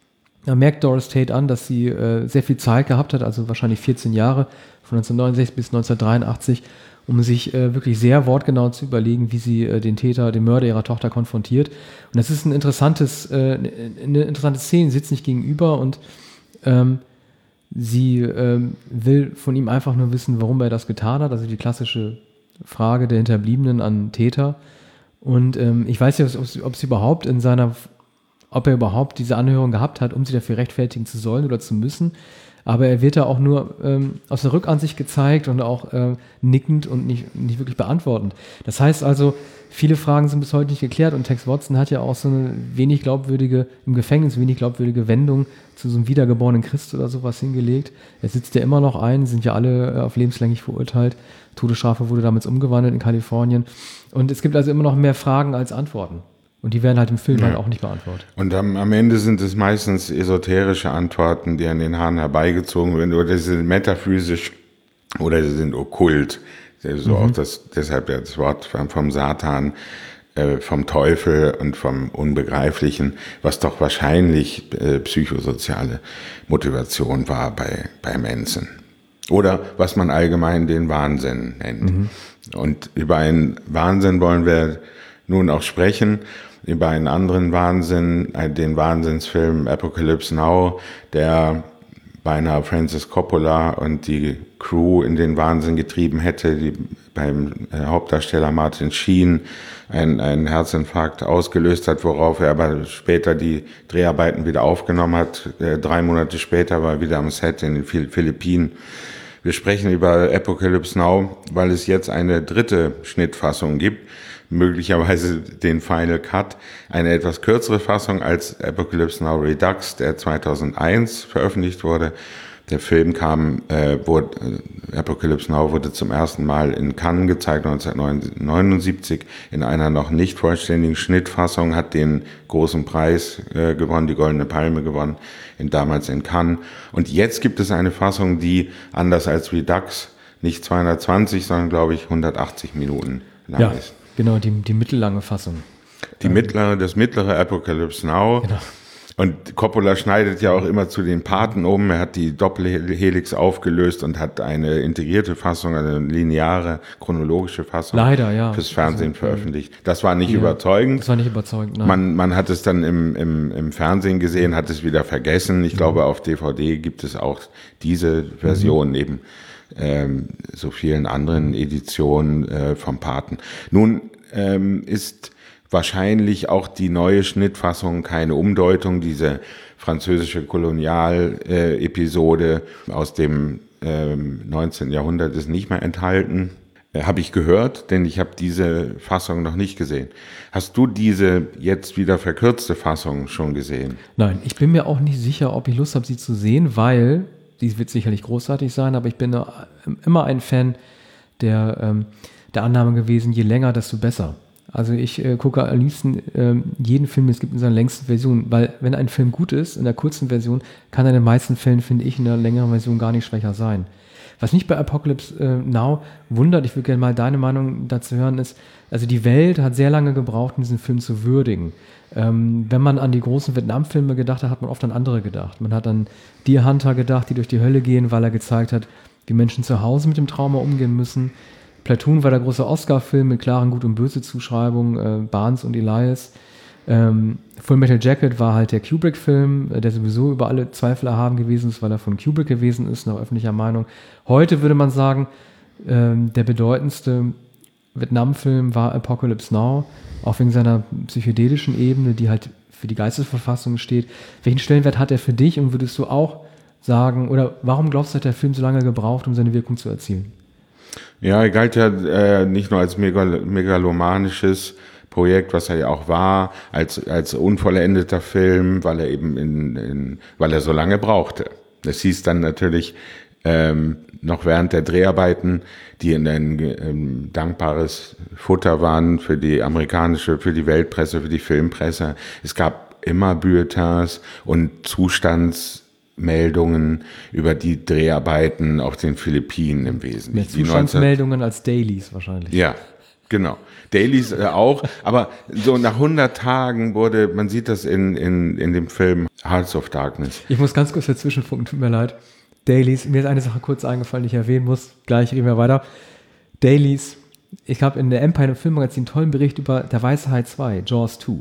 Da merkt Doris Tate an, dass sie äh, sehr viel Zeit gehabt hat, also wahrscheinlich vierzehn Jahre, von neunzehnhundertneunundsechzig bis neunzehnhundertdreiundachtzig, um sich äh, wirklich sehr wortgenau zu überlegen, wie sie äh, den Täter, den Mörder ihrer Tochter konfrontiert. Und das ist ein interessantes, äh, eine interessante Szene, sie sitzt nicht gegenüber und ähm, sie ähm, will von ihm einfach nur wissen, warum er das getan hat, also die klassische Frage der Hinterbliebenen an Täter. Und ähm, ich weiß nicht, ob sie, ob sie überhaupt in seiner ob er überhaupt diese Anhörung gehabt hat, um sie dafür rechtfertigen zu sollen oder zu müssen. Aber er wird da auch nur ähm, aus der Rückansicht gezeigt und auch äh, nickend und nicht, nicht wirklich beantwortend. Das heißt also, viele Fragen sind bis heute nicht geklärt und Tex Watson hat ja auch so eine wenig glaubwürdige, im Gefängnis wenig glaubwürdige Wendung zu so einem wiedergeborenen Christ oder sowas hingelegt. Er sitzt ja immer noch ein, sind ja alle äh, auf lebenslänglich verurteilt. Todesstrafe wurde damals umgewandelt in Kalifornien. Und es gibt also immer noch mehr Fragen als Antworten. Und die werden halt im Film ja. halt auch nicht beantwortet. Und am, am Ende sind es meistens esoterische Antworten, die an den Haaren herbeigezogen werden, oder sie sind metaphysisch oder sie sind okkult. So mhm. auch das, deshalb das Wort vom Satan, äh, vom Teufel und vom Unbegreiflichen, was doch wahrscheinlich äh, psychosoziale Motivation war bei, bei Manson. Oder was man allgemein den Wahnsinn nennt. Mhm. Und über einen Wahnsinn wollen wir nun auch sprechen, über einen anderen Wahnsinn, den Wahnsinnsfilm Apocalypse Now, der beinahe Francis Coppola und die Crew in den Wahnsinn getrieben hätte, die beim äh, Hauptdarsteller Martin Sheen einen, einen Herzinfarkt ausgelöst hat, worauf er aber später die Dreharbeiten wieder aufgenommen hat. Äh, drei Monate später war er wieder am Set in den Philippinen. Wir sprechen über Apocalypse Now, weil es jetzt eine dritte Schnittfassung gibt, möglicherweise den Final Cut, eine etwas kürzere Fassung als Apocalypse Now Redux, der zweitausendeins veröffentlicht wurde. Der Film kam, äh, wurde, äh, Apocalypse Now wurde zum ersten Mal in Cannes gezeigt, neunzehnhundertneunundsiebzig, in einer noch nicht vollständigen Schnittfassung, hat den großen Preis äh, gewonnen, die Goldene Palme gewonnen, in, damals in Cannes. Und jetzt gibt es eine Fassung, die, anders als Redux, nicht zweihundertzwanzig, sondern, glaube ich, hundertachtzig Minuten lang ja, ist. Genau, die, die mittellange Fassung. Die ähm, mittlere, das mittlere Apocalypse Now. Genau. Und Coppola schneidet ja auch immer zu den Paten um. Er hat die Doppelhelix aufgelöst und hat eine integrierte Fassung, eine lineare, chronologische Fassung Leider, ja. fürs Fernsehen also, veröffentlicht. Das war nicht ja, überzeugend. Das war nicht überzeugend, nein. Man, man hat es dann im, im, im Fernsehen gesehen, hat es wieder vergessen. Ich mhm. glaube, auf D V D gibt es auch diese Version mhm. neben ähm, so vielen anderen Editionen äh, vom Paten. Nun ähm, ist wahrscheinlich auch die neue Schnittfassung keine Umdeutung. Diese französische Kolonial-Episode äh, aus dem äh, neunzehnten Jahrhundert ist nicht mehr enthalten. Äh, habe ich gehört, denn ich habe diese Fassung noch nicht gesehen. Hast du diese jetzt wieder verkürzte Fassung schon gesehen? Nein, ich bin mir auch nicht sicher, ob ich Lust habe, sie zu sehen, weil, die wird sicherlich großartig sein, aber ich bin immer ein Fan der, ähm, der Annahme gewesen, je länger, desto besser. Also ich äh, gucke am liebsten ähm, jeden Film, den es gibt, in seiner längsten Version, weil wenn ein Film gut ist, in der kurzen Version, kann er in den meisten Fällen, finde ich, in der längeren Version gar nicht schwächer sein. Was mich bei Apocalypse äh, Now wundert, ich würde gerne mal deine Meinung dazu hören, ist, also die Welt hat sehr lange gebraucht, um diesen Film zu würdigen. Ähm, wenn man an die großen Vietnam-Filme gedacht hat, hat man oft an andere gedacht. Man hat an Deer Hunter gedacht, die durch die Hölle gehen, weil er gezeigt hat, wie Menschen zu Hause mit dem Trauma umgehen müssen. Platoon war der große Oscar-Film mit klaren Gut- und Böse-Zuschreibungen, äh, Barnes und Elias. Ähm, Full Metal Jacket war halt der Kubrick-Film, äh, der sowieso über alle Zweifel erhaben gewesen ist, weil er von Kubrick gewesen ist, nach öffentlicher Meinung. Heute würde man sagen, ähm, der bedeutendste Vietnam-Film war Apocalypse Now, auch wegen seiner psychedelischen Ebene, die halt für die Geistesverfassung steht. Welchen Stellenwert hat er für dich und würdest du auch sagen, oder warum glaubst du, hat der Film so lange gebraucht, um seine Wirkung zu erzielen? Ja, er galt ja äh, nicht nur als megal- megalomanisches Projekt, was er ja auch war, als als unvollendeter Film, weil er eben in, in weil er so lange brauchte. Das hieß dann natürlich ähm, noch während der Dreharbeiten, die in ein ähm, dankbares Futter waren für die amerikanische, für die Weltpresse, für die Filmpresse. Es gab immer Bulletins und Zustands Meldungen über die Dreharbeiten auf den Philippinen im Wesentlichen. Mehr Zustandsmeldungen als Dailies wahrscheinlich. Ja, genau. Dailies äh, auch, aber so nach hundert Tagen wurde, man sieht das in, in, in dem Film Hearts of Darkness. Ich muss ganz kurz dazwischenfunken, tut mir leid. Dailies, mir ist eine Sache kurz eingefallen, die ich erwähnen muss, gleich reden wir weiter. Dailies, ich habe in der Empire Filmmagazin einen tollen Bericht über Der Weiße Hai zwei, Jaws zwei.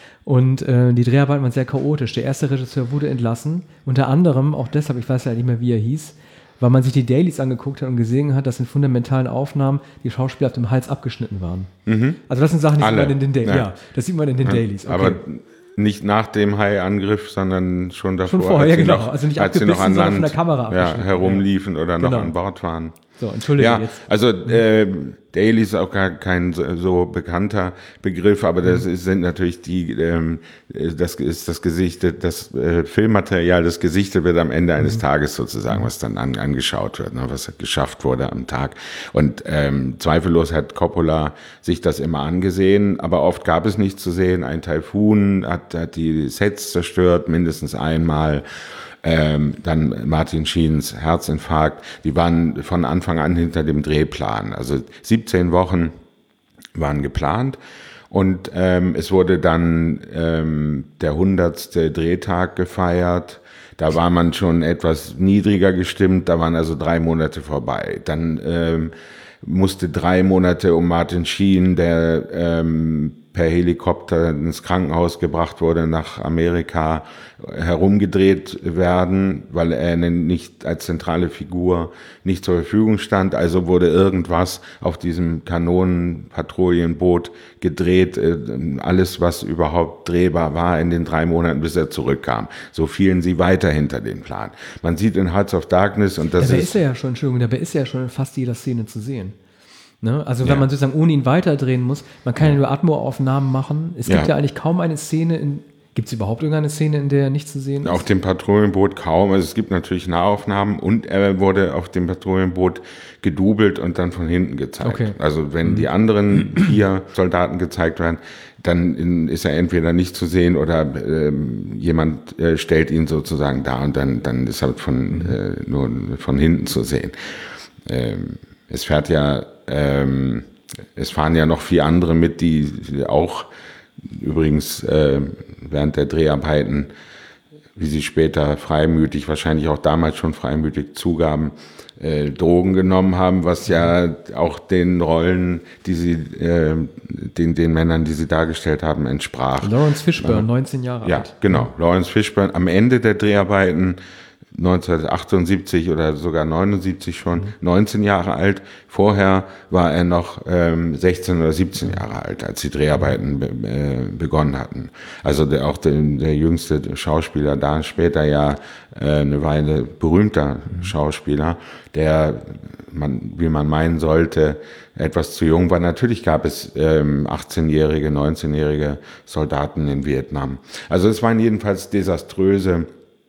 Und äh, die Dreharbeiten waren sehr chaotisch. Der erste Regisseur wurde entlassen, unter anderem, auch deshalb, ich weiß ja nicht mehr, wie er hieß, weil man sich die Dailies angeguckt hat und gesehen hat, dass in fundamentalen Aufnahmen die Schauspieler auf dem Hals abgeschnitten waren. Mhm. Also das sind Sachen, die sieht man in den Dailies. Ja. ja, das sieht man in den ja. Dailies. Okay. Aber nicht nach dem Hai-Angriff, sondern schon davor, schon vorher, als, genau. noch, also nicht als sie noch an Land von der Kamera ja, herumliefen ja. oder noch genau. an Bord waren. So, Entschuldige ja, jetzt. Also äh, Daily ist auch gar kein so, so bekannter Begriff, aber das ist, sind natürlich die, ähm, das ist das Gesicht, das äh, Filmmaterial, das gesichtet wird am Ende eines mhm. Tages sozusagen, was dann an, angeschaut wird, ne, was geschafft wurde am Tag. Und ähm, zweifellos hat Coppola sich das immer angesehen, aber oft gab es nichts zu sehen. Ein Taifun hat, hat die Sets zerstört, mindestens einmal. Ähm, dann Martin Sheens Herzinfarkt, die waren von Anfang an hinter dem Drehplan. Also siebzehn Wochen waren geplant und ähm, es wurde dann ähm, der hundertste Drehtag gefeiert. Da war man schon etwas niedriger gestimmt, da waren also drei Monate vorbei. Dann ähm, musste drei Monate um Martin Sheen, der ähm, per Helikopter ins Krankenhaus gebracht wurde, nach Amerika herumgedreht werden, weil er nicht als zentrale Figur nicht zur Verfügung stand. Also wurde irgendwas auf diesem Kanonenpatrouillenboot gedreht, alles, was überhaupt drehbar war in den drei Monaten, bis er zurückkam. So fielen sie weiter hinter den Plan. Man sieht in Hearts of Darkness, und das dabei ist... ist er ja schon, Entschuldigung, dabei ist er ja schon in fast jeder Szene zu sehen. Ne? Also wenn Ja. man sozusagen ohne ihn weiterdrehen muss, man kann ja nur Atmo-Aufnahmen machen. Es gibt ja, Ja. eigentlich kaum eine Szene, in, gibt es überhaupt irgendeine Szene, in der er nicht zu sehen ist? Auf dem Patrouillenboot kaum. Also es gibt natürlich Nahaufnahmen, und er wurde auf dem Patrouillenboot gedoubelt und dann von hinten gezeigt. Okay. Also wenn die anderen vier Soldaten gezeigt werden, dann in, ist er entweder nicht zu sehen oder ähm, jemand äh, stellt ihn sozusagen da, und dann, dann ist er von, äh, nur von hinten zu sehen. Ähm, es fährt ja, ähm, es fahren ja noch vier andere mit, die, die auch übrigens äh, während der Dreharbeiten, wie sie später freimütig, wahrscheinlich auch damals schon freimütig zugaben, äh, Drogen genommen haben, was ja auch den Rollen, die sie, äh, den, den Männern, die sie dargestellt haben, entsprach. Lawrence Fishburne, neunzehn Jahre Ja, alt. genau. Lawrence Fishburne am Ende der Dreharbeiten, neunzehnhundertachtundsiebzig oder sogar neunundsiebzig schon, neunzehn Jahre alt. Vorher war er noch ähm, sechzehn oder siebzehn Jahre alt, als die Dreharbeiten be äh, begonnen hatten. Also der, auch der, der jüngste Schauspieler, da später ja äh, eine Weile berühmter Schauspieler, der, man, wie man meinen sollte, etwas zu jung war. Natürlich gab es ähm, achtzehnjährige, neunzehnjährige Soldaten in Vietnam. Also es waren jedenfalls desaströse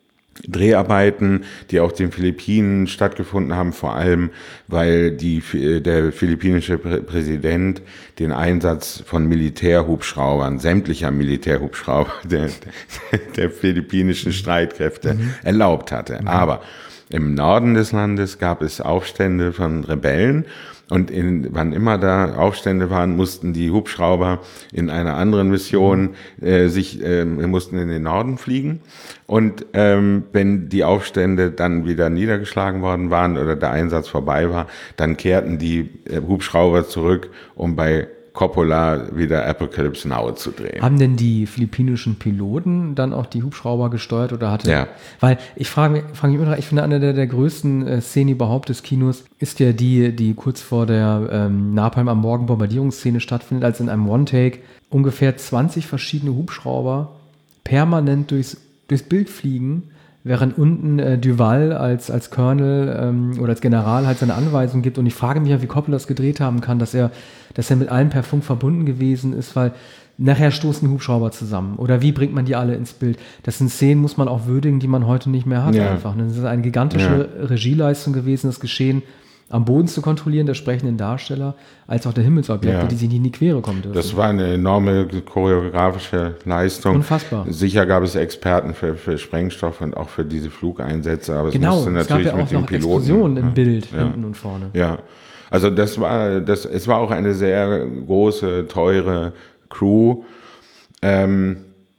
Dreharbeiten, die auf den Philippinen stattgefunden haben, vor allem, weil die, der philippinische Präsident den Einsatz von Militärhubschraubern, sämtlicher Militärhubschrauber der, der, der philippinischen Streitkräfte mhm. erlaubt hatte. Mhm. Aber im Norden des Landes gab es Aufstände von Rebellen. Und in, wann immer da Aufstände waren, mussten die Hubschrauber in einer anderen Mission äh, sich äh, mussten in den Norden fliegen. Und ähm, wenn die Aufstände dann wieder niedergeschlagen worden waren oder der Einsatz vorbei war, dann kehrten die äh, Hubschrauber zurück, um bei Coppola wieder Apocalypse Now zu drehen. Haben denn die philippinischen Piloten dann auch die Hubschrauber gesteuert oder hatte? Ja. Weil ich frage mich, frage mich immer, ich finde, eine der, der größten äh, Szenen überhaupt des Kinos ist ja die, die kurz vor der ähm, Napalm am Morgen Bombardierungsszene stattfindet, als in einem One-Take ungefähr zwanzig verschiedene Hubschrauber permanent durchs, durchs Bild fliegen, während unten äh, Duval als, als Colonel ähm, oder als General halt seine Anweisungen gibt. Und ich frage mich ja, wie Coppola das gedreht haben kann, dass er, dass er mit allen per Funk verbunden gewesen ist, weil nachher stoßen die Hubschrauber zusammen. Oder wie bringt man die alle ins Bild? Das sind Szenen, muss man auch würdigen, die man heute nicht mehr hat. Ja. Einfach. Das ist eine gigantische ja. Regieleistung gewesen, das Geschehen am Boden zu kontrollieren, der sprechenden Darsteller, als auch der Himmelsobjekte, ja. die sich nicht in die Quere kommen dürfen. Das war eine enorme choreografische Leistung. Unfassbar. Sicher gab es Experten für, für Sprengstoff und auch für diese Flugeinsätze, aber genau, es musste natürlich es gab ja auch mit noch den Piloten. Explosionen im ja. Bild, ja. hinten und vorne. Ja, also das war, das, es war auch eine sehr große, teure Crew, ähm,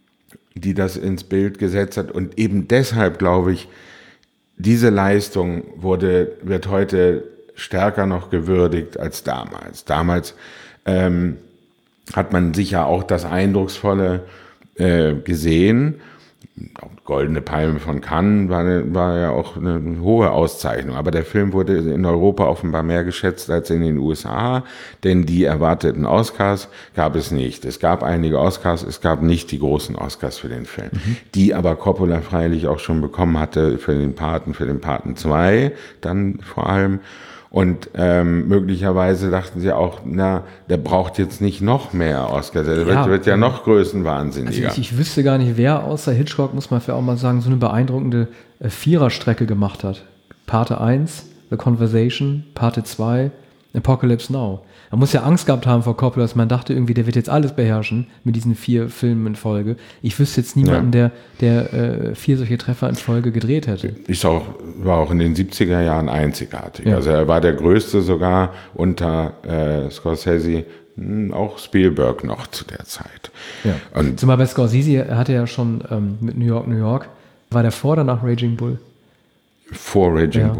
die das ins Bild gesetzt hat, und eben deshalb glaube ich, diese Leistung wurde, wird heute stärker noch gewürdigt als damals. Damals ähm, hat man sicher auch das Eindrucksvolle äh, gesehen. Auch Goldene Palme von Cannes war, war ja auch eine hohe Auszeichnung. Aber der Film wurde in Europa offenbar mehr geschätzt als in den U S A, denn die erwarteten Oscars gab es nicht. Es gab einige Oscars, es gab nicht die großen Oscars für den Film, mhm. die aber Coppola freilich auch schon bekommen hatte für den Paten, für den Paten zwei, dann vor allem. Und ähm, möglicherweise dachten sie auch, na, der braucht jetzt nicht noch mehr Oscars, der ja, wird, wird ja noch größenwahnsinniger. Also ich, ich wüsste gar nicht, wer außer Hitchcock, muss man für auch mal sagen, so eine beeindruckende äh, Viererstrecke gemacht hat. Pate eins, The Conversation, Pate zwei, Apocalypse Now. Man muss ja Angst gehabt haben vor Coppola, dass man dachte irgendwie, der wird jetzt alles beherrschen mit diesen vier Filmen in Folge. Ich wüsste jetzt niemanden, ja. der, der äh, vier solche Treffer in Folge gedreht hätte. Ist auch, war auch in den siebziger Jahren einzigartig. Ja. Also er war der Größte sogar unter äh, Scorsese, mh, auch Spielberg noch zu der Zeit. Ja. Und zumal bei Scorsese, er hatte ja schon ähm, mit New York, New York, war der vor oder nach Raging Bull? Vor Raging ja. Bull.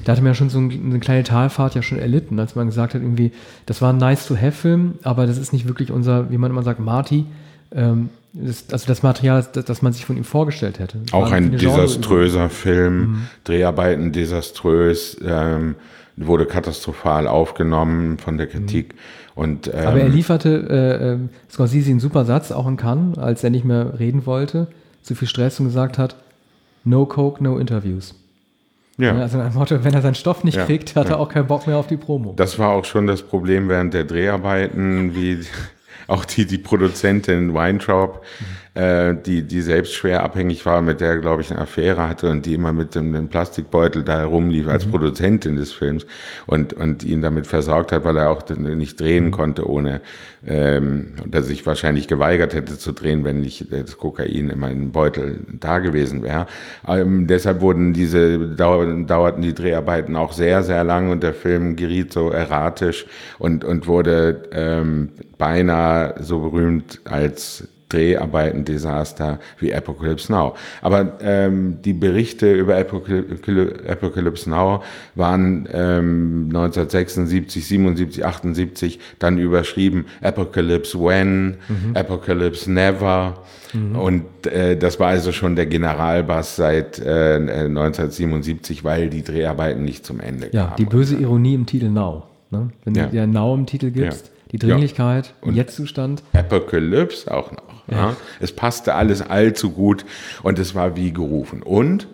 da hatte man ja schon so ein, eine kleine Talfahrt ja schon erlitten, als man gesagt hat, irgendwie, das war ein Nice-to-have-Film, aber das ist nicht wirklich unser, wie man immer sagt, Marty, ähm, das, also das Material, das, das man sich von ihm vorgestellt hätte. Auch ein desaströser Film, mhm. Dreharbeiten desaströs, ähm, wurde katastrophal aufgenommen von der Kritik. Mhm. Und, ähm, aber er lieferte äh, äh, Scorsese einen super Satz, auch in Cannes, als er nicht mehr reden wollte, zu viel Stress und gesagt hat, no coke, no interviews. Ja. Also ein Motto, wenn er seinen Stoff nicht ja, kriegt, hat ja. er auch keinen Bock mehr auf die Promo. Das war auch schon das Problem während der Dreharbeiten, wie auch die, die Produzentin Weintraub, mhm. äh, die, die selbst schwer abhängig war, mit der, glaube ich, eine Affäre hatte und die immer mit dem, dem Plastikbeutel da herumlief als mhm. Produzentin des Films und, und ihn damit versorgt hat, weil er auch nicht drehen mhm. konnte, ohne, ähm, und er sich wahrscheinlich geweigert hätte zu drehen, wenn nicht das Kokain in meinem Beutel da gewesen wäre. Ähm, deshalb wurden diese, dauerten, dauerten die Dreharbeiten auch sehr, sehr lang und der Film geriet so erratisch und, und wurde ähm, beinahe so berühmt als Dreharbeiten-Desaster wie Apocalypse Now. Aber ähm, die Berichte über Apocalypse, Apocalypse Now waren ähm, neunzehnhundertsechsundsiebzig, siebenundsiebzig, achtundsiebzig dann überschrieben Apocalypse When, mhm. Apocalypse Never. Mhm. Und äh, das war also schon der Generalbass seit äh, neunzehnhundertsiebenundsiebzig, weil die Dreharbeiten nicht zum Ende kamen. Ja, die böse Ironie im Titel Now. Ne? Wenn ja. du dir Now im Titel gibst, ja. die Dringlichkeit, ja. und Jetzt-Zustand. Apocalypse auch noch. Ja. Ja. Es passte alles allzu gut und es war wie gerufen. Und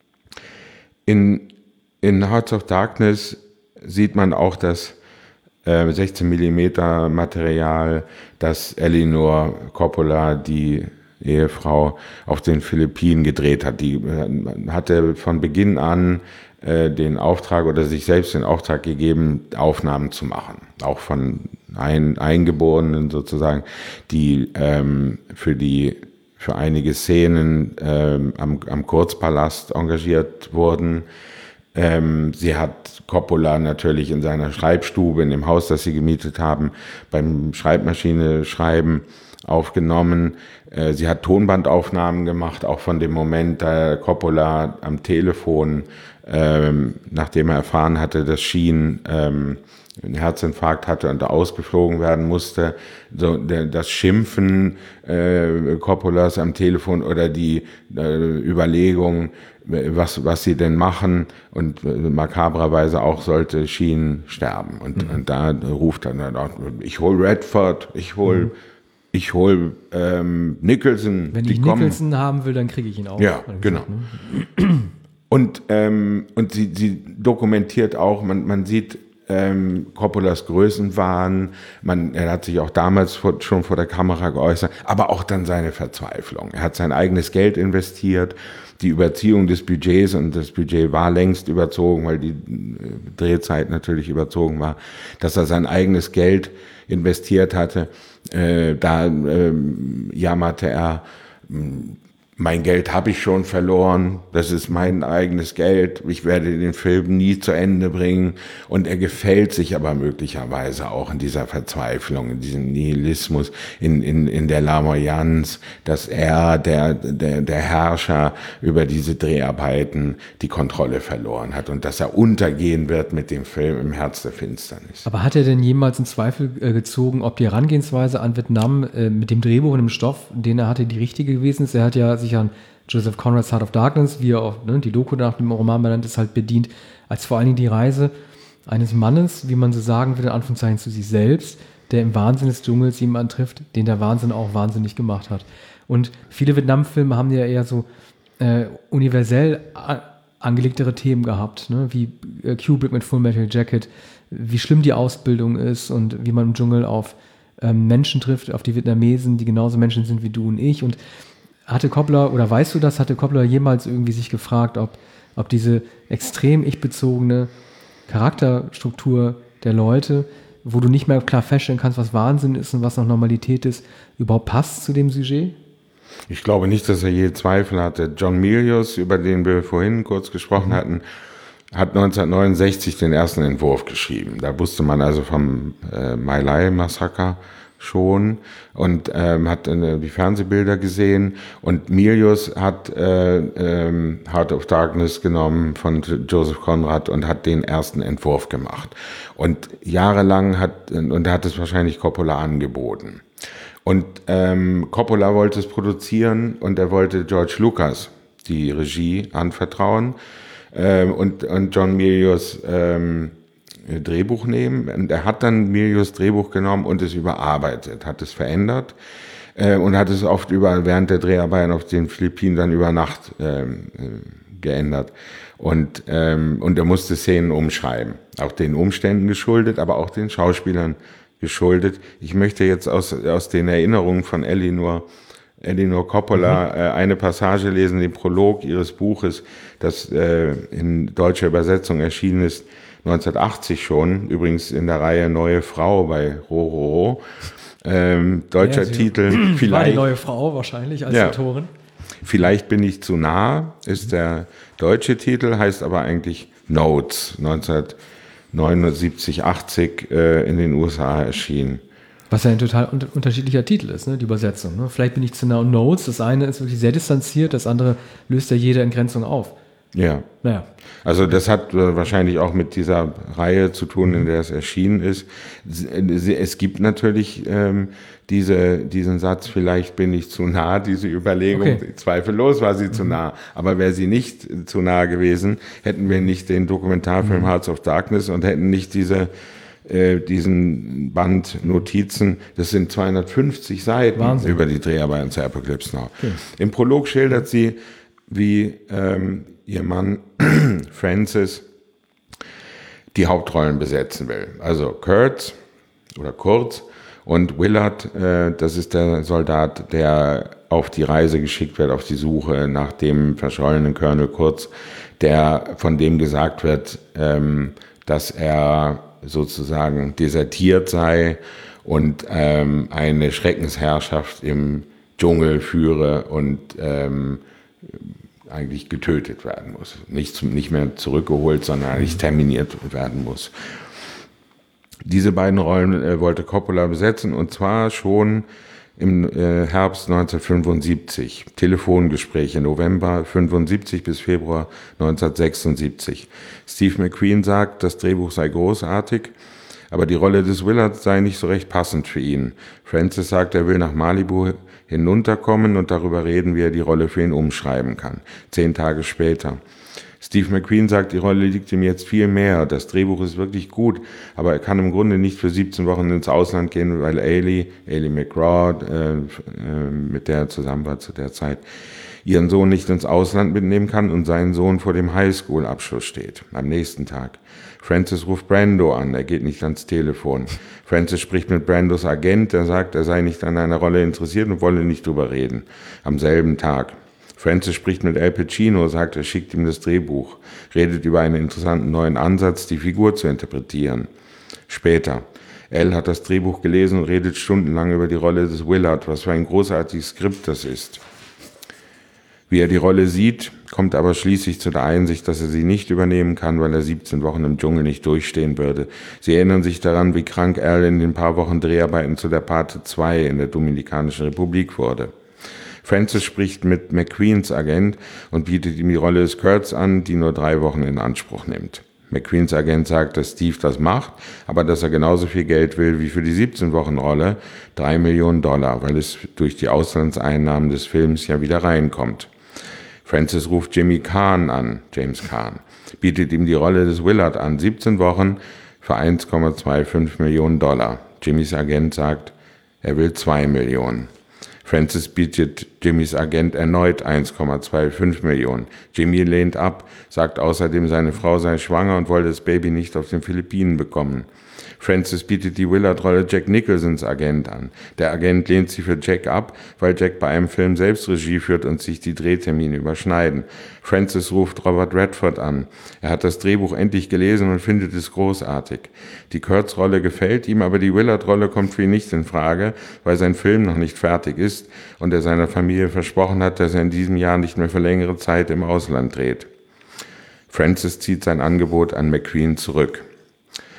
in, in Hearts of Darkness sieht man auch das äh, sechzehn Millimeter Material, das Elinor Coppola, die Ehefrau, auf den Philippinen gedreht hat. Die äh, hatte von Beginn an äh, den Auftrag oder sich selbst den Auftrag gegeben, Aufnahmen zu machen. Auch von ein, Eingeborenen sozusagen, die ähm, für die für einige Szenen ähm, am, am Kurzpalast engagiert wurden. Ähm, sie hat Coppola natürlich in seiner Schreibstube, in dem Haus, das sie gemietet haben, beim Schreibmaschine schreiben aufgenommen. Äh, sie hat Tonbandaufnahmen gemacht, auch von dem Moment, da Coppola am Telefon, ähm, nachdem er erfahren hatte, dass Sheen ähm, einen Herzinfarkt hatte und ausgeflogen werden musste, so der, das Schimpfen äh, Coppolas am Telefon oder die äh, Überlegung, was was sie denn machen, und äh, makabrerweise auch sollte Sheen sterben und, mhm. und da ruft er dann auch, ich hol Redford, ich hol mhm. ich hol ähm, Nicholson. Wenn ich Nicholson haben will, dann kriege ich ihn auch. Ja, genau. Gesagt, ne? Und ähm, und sie sie dokumentiert auch, man man sieht Ähm, Coppolas Größenwahn, man, er hat sich auch damals vor, schon vor der Kamera geäußert, aber auch dann seine Verzweiflung. Er hat sein eigenes Geld investiert, die Überziehung des Budgets, und das Budget war längst überzogen, weil die Drehzeit natürlich überzogen war, dass er sein eigenes Geld investiert hatte. Äh, da äh, jammerte er, mein Geld habe ich schon verloren, das ist mein eigenes Geld, ich werde den Film nie zu Ende bringen. Und er gefällt sich aber möglicherweise auch in dieser Verzweiflung, in diesem Nihilismus, in, in, in der Larmoyanz, dass er, der, der, der Herrscher über diese Dreharbeiten, die Kontrolle verloren hat und dass er untergehen wird mit dem Film im Herz der Finsternis. Aber hat er denn jemals in Zweifel äh, gezogen, ob die Herangehensweise an Vietnam äh, mit dem Drehbuch und dem Stoff, den er hatte, die richtige gewesen ist? Er hat ja sich an Joseph Conrads Heart of Darkness, wie er auch, ne, die Doku nach dem Roman benannt ist, halt bedient, als vor allen Dingen die Reise eines Mannes, wie man so sagen will, in Anführungszeichen zu sich selbst, der im Wahnsinn des Dschungels jemanden trifft, den der Wahnsinn auch wahnsinnig gemacht hat. Und viele Vietnam-Filme haben ja eher so äh, universell a- angelegtere Themen gehabt, ne, wie äh, Kubrick mit Full Metal Jacket, wie schlimm die Ausbildung ist und wie man im Dschungel auf ähm, Menschen trifft, auf die Vietnamesen, die genauso Menschen sind wie du und ich. Und hatte Coppola, oder weißt du das, hatte Coppola jemals irgendwie sich gefragt, ob, ob diese extrem ich-bezogene Charakterstruktur der Leute, wo du nicht mehr klar feststellen kannst, was Wahnsinn ist und was noch Normalität ist, überhaupt passt zu dem Sujet? Ich glaube nicht, dass er je Zweifel hatte. John Milius, über den wir vorhin kurz gesprochen mhm. hatten, hat neunzehnhundertneunundsechzig den ersten Entwurf geschrieben. Da wusste man also vom äh, My Lai Massaker schon und ähm, hat äh, die Fernsehbilder gesehen und Milius hat äh, ähm, Heart of Darkness genommen von Joseph Conrad und hat den ersten Entwurf gemacht und jahrelang hat und er hat es wahrscheinlich Coppola angeboten und ähm, Coppola wollte es produzieren und er wollte George Lucas die Regie anvertrauen ähm, und und John Milius ähm, Drehbuch nehmen. Und er hat dann Milius Drehbuch genommen und es überarbeitet, hat es verändert äh, und hat es oft über, während der Dreharbeiten auf den Philippinen dann über Nacht ähm, äh, geändert. Und, ähm, und er musste Szenen umschreiben. Auch den Umständen geschuldet, aber auch den Schauspielern geschuldet. Ich möchte jetzt aus, aus den Erinnerungen von Elinor Elinor Coppola mhm. äh, eine Passage lesen, den Prolog ihres Buches, das äh, in deutscher Übersetzung erschienen ist, neunzehnhundertachtzig schon, übrigens in der Reihe Neue Frau bei Rororo. Ähm, deutscher ja, Titel. Vielleicht war die neue Frau wahrscheinlich als ja, Autorin. Vielleicht bin ich zu nah, ist der deutsche Titel, heißt aber eigentlich Notes, neunzehnhundertneunundsiebzig, achtzig äh, in den U S A erschienen. Was ja ein total un- unterschiedlicher Titel ist, ne? Die Übersetzung. Ne? Vielleicht bin ich zu nah und Notes, das eine ist wirklich sehr distanziert, das andere löst ja jede Entgrenzung auf. Ja. Naja. Also das hat äh, wahrscheinlich auch mit dieser Reihe zu tun, in der es erschienen ist. Es gibt natürlich ähm, diese, diesen Satz, vielleicht bin ich zu nah, diese Überlegung, okay. Zweifellos war sie mhm. zu nah. Aber wäre sie nicht zu nah gewesen, hätten wir nicht den Dokumentarfilm mhm. Hearts of Darkness und hätten nicht diese äh, diesen Band Notizen, das sind zweihundertfünfzig Seiten Wahnsinn. Über die Dreharbeiten zu Apocalypse Now. Okay. Im Prolog schildert sie, wie ähm, ihr Mann Francis die Hauptrollen besetzen will. Also Kurtz oder Kurtz und Willard, äh, das ist der Soldat, der auf die Reise geschickt wird, auf die Suche nach dem verschollenen Colonel Kurtz, der von dem gesagt wird, ähm, dass er sozusagen desertiert sei und ähm, eine Schreckensherrschaft im Dschungel führe und ähm, eigentlich getötet werden muss. Nicht, zum, nicht mehr zurückgeholt, sondern eigentlich terminiert werden muss. Diese beiden Rollen äh, wollte Coppola besetzen und zwar schon im äh, Herbst neunzehnhundertfünfundsiebzig. Telefongespräche November fünfundsiebzig bis Februar neunzehnhundertsechsundsiebzig. Steve McQueen sagt, das Drehbuch sei großartig, aber die Rolle des Willard sei nicht so recht passend für ihn. Francis sagt, er will nach Malibu hinunterkommen und darüber reden, wie er die Rolle für ihn umschreiben kann. Zehn Tage später. Steve McQueen sagt, die Rolle liegt ihm jetzt viel mehr. Das Drehbuch ist wirklich gut, aber er kann im Grunde nicht für siebzehn Wochen ins Ausland gehen, weil Ailey, Ailey McGraw, äh, äh, mit der er zusammen war zu der Zeit, ihren Sohn nicht ins Ausland mitnehmen kann und seinen Sohn vor dem Highschool-Abschluss steht. Am nächsten Tag. Francis ruft Brando an, er geht nicht ans Telefon. Francis spricht mit Brandos Agent, der sagt, er sei nicht an einer Rolle interessiert und wolle nicht drüber reden. Am selben Tag. Francis spricht mit Al Pacino, sagt, er schickt ihm das Drehbuch, redet über einen interessanten neuen Ansatz, die Figur zu interpretieren. Später. Al hat das Drehbuch gelesen und redet stundenlang über die Rolle des Willard, was für ein großartiges Skript das ist. Wie er die Rolle sieht, kommt aber schließlich zu der Einsicht, dass er sie nicht übernehmen kann, weil er siebzehn Wochen im Dschungel nicht durchstehen würde. Sie erinnern sich daran, wie krank Al in den paar Wochen Dreharbeiten zu der Pate zwei in der Dominikanischen Republik wurde. Francis spricht mit McQueens Agent und bietet ihm die Rolle des Kurtz an, die nur drei Wochen in Anspruch nimmt. McQueens Agent sagt, dass Steve das macht, aber dass er genauso viel Geld will wie für die siebzehn Wochen Rolle, drei Millionen Dollar, weil es durch die Auslandseinnahmen des Films ja wieder reinkommt. Francis ruft Jimmy Caan an, James Caan, bietet ihm die Rolle des Willard an, siebzehn Wochen für eins Komma fünfundzwanzig Millionen Dollar. Jimmys Agent sagt, er will zwei Millionen. Francis bietet Jimmys Agent erneut eins Komma fünfundzwanzig Millionen. Jimmy lehnt ab, sagt außerdem, seine Frau sei schwanger und wolle das Baby nicht auf den Philippinen bekommen. Francis bietet die Willard-Rolle Jack Nicholsons Agent an. Der Agent lehnt sie für Jack ab, weil Jack bei einem Film selbst Regie führt und sich die Drehtermine überschneiden. Francis ruft Robert Redford an. Er hat das Drehbuch endlich gelesen und findet es großartig. Die Kurtz-Rolle gefällt ihm, aber die Willard-Rolle kommt für ihn nicht in Frage, weil sein Film noch nicht fertig ist und er seiner Familie versprochen hat, dass er in diesem Jahr nicht mehr für längere Zeit im Ausland dreht. Francis zieht sein Angebot an McQueen zurück.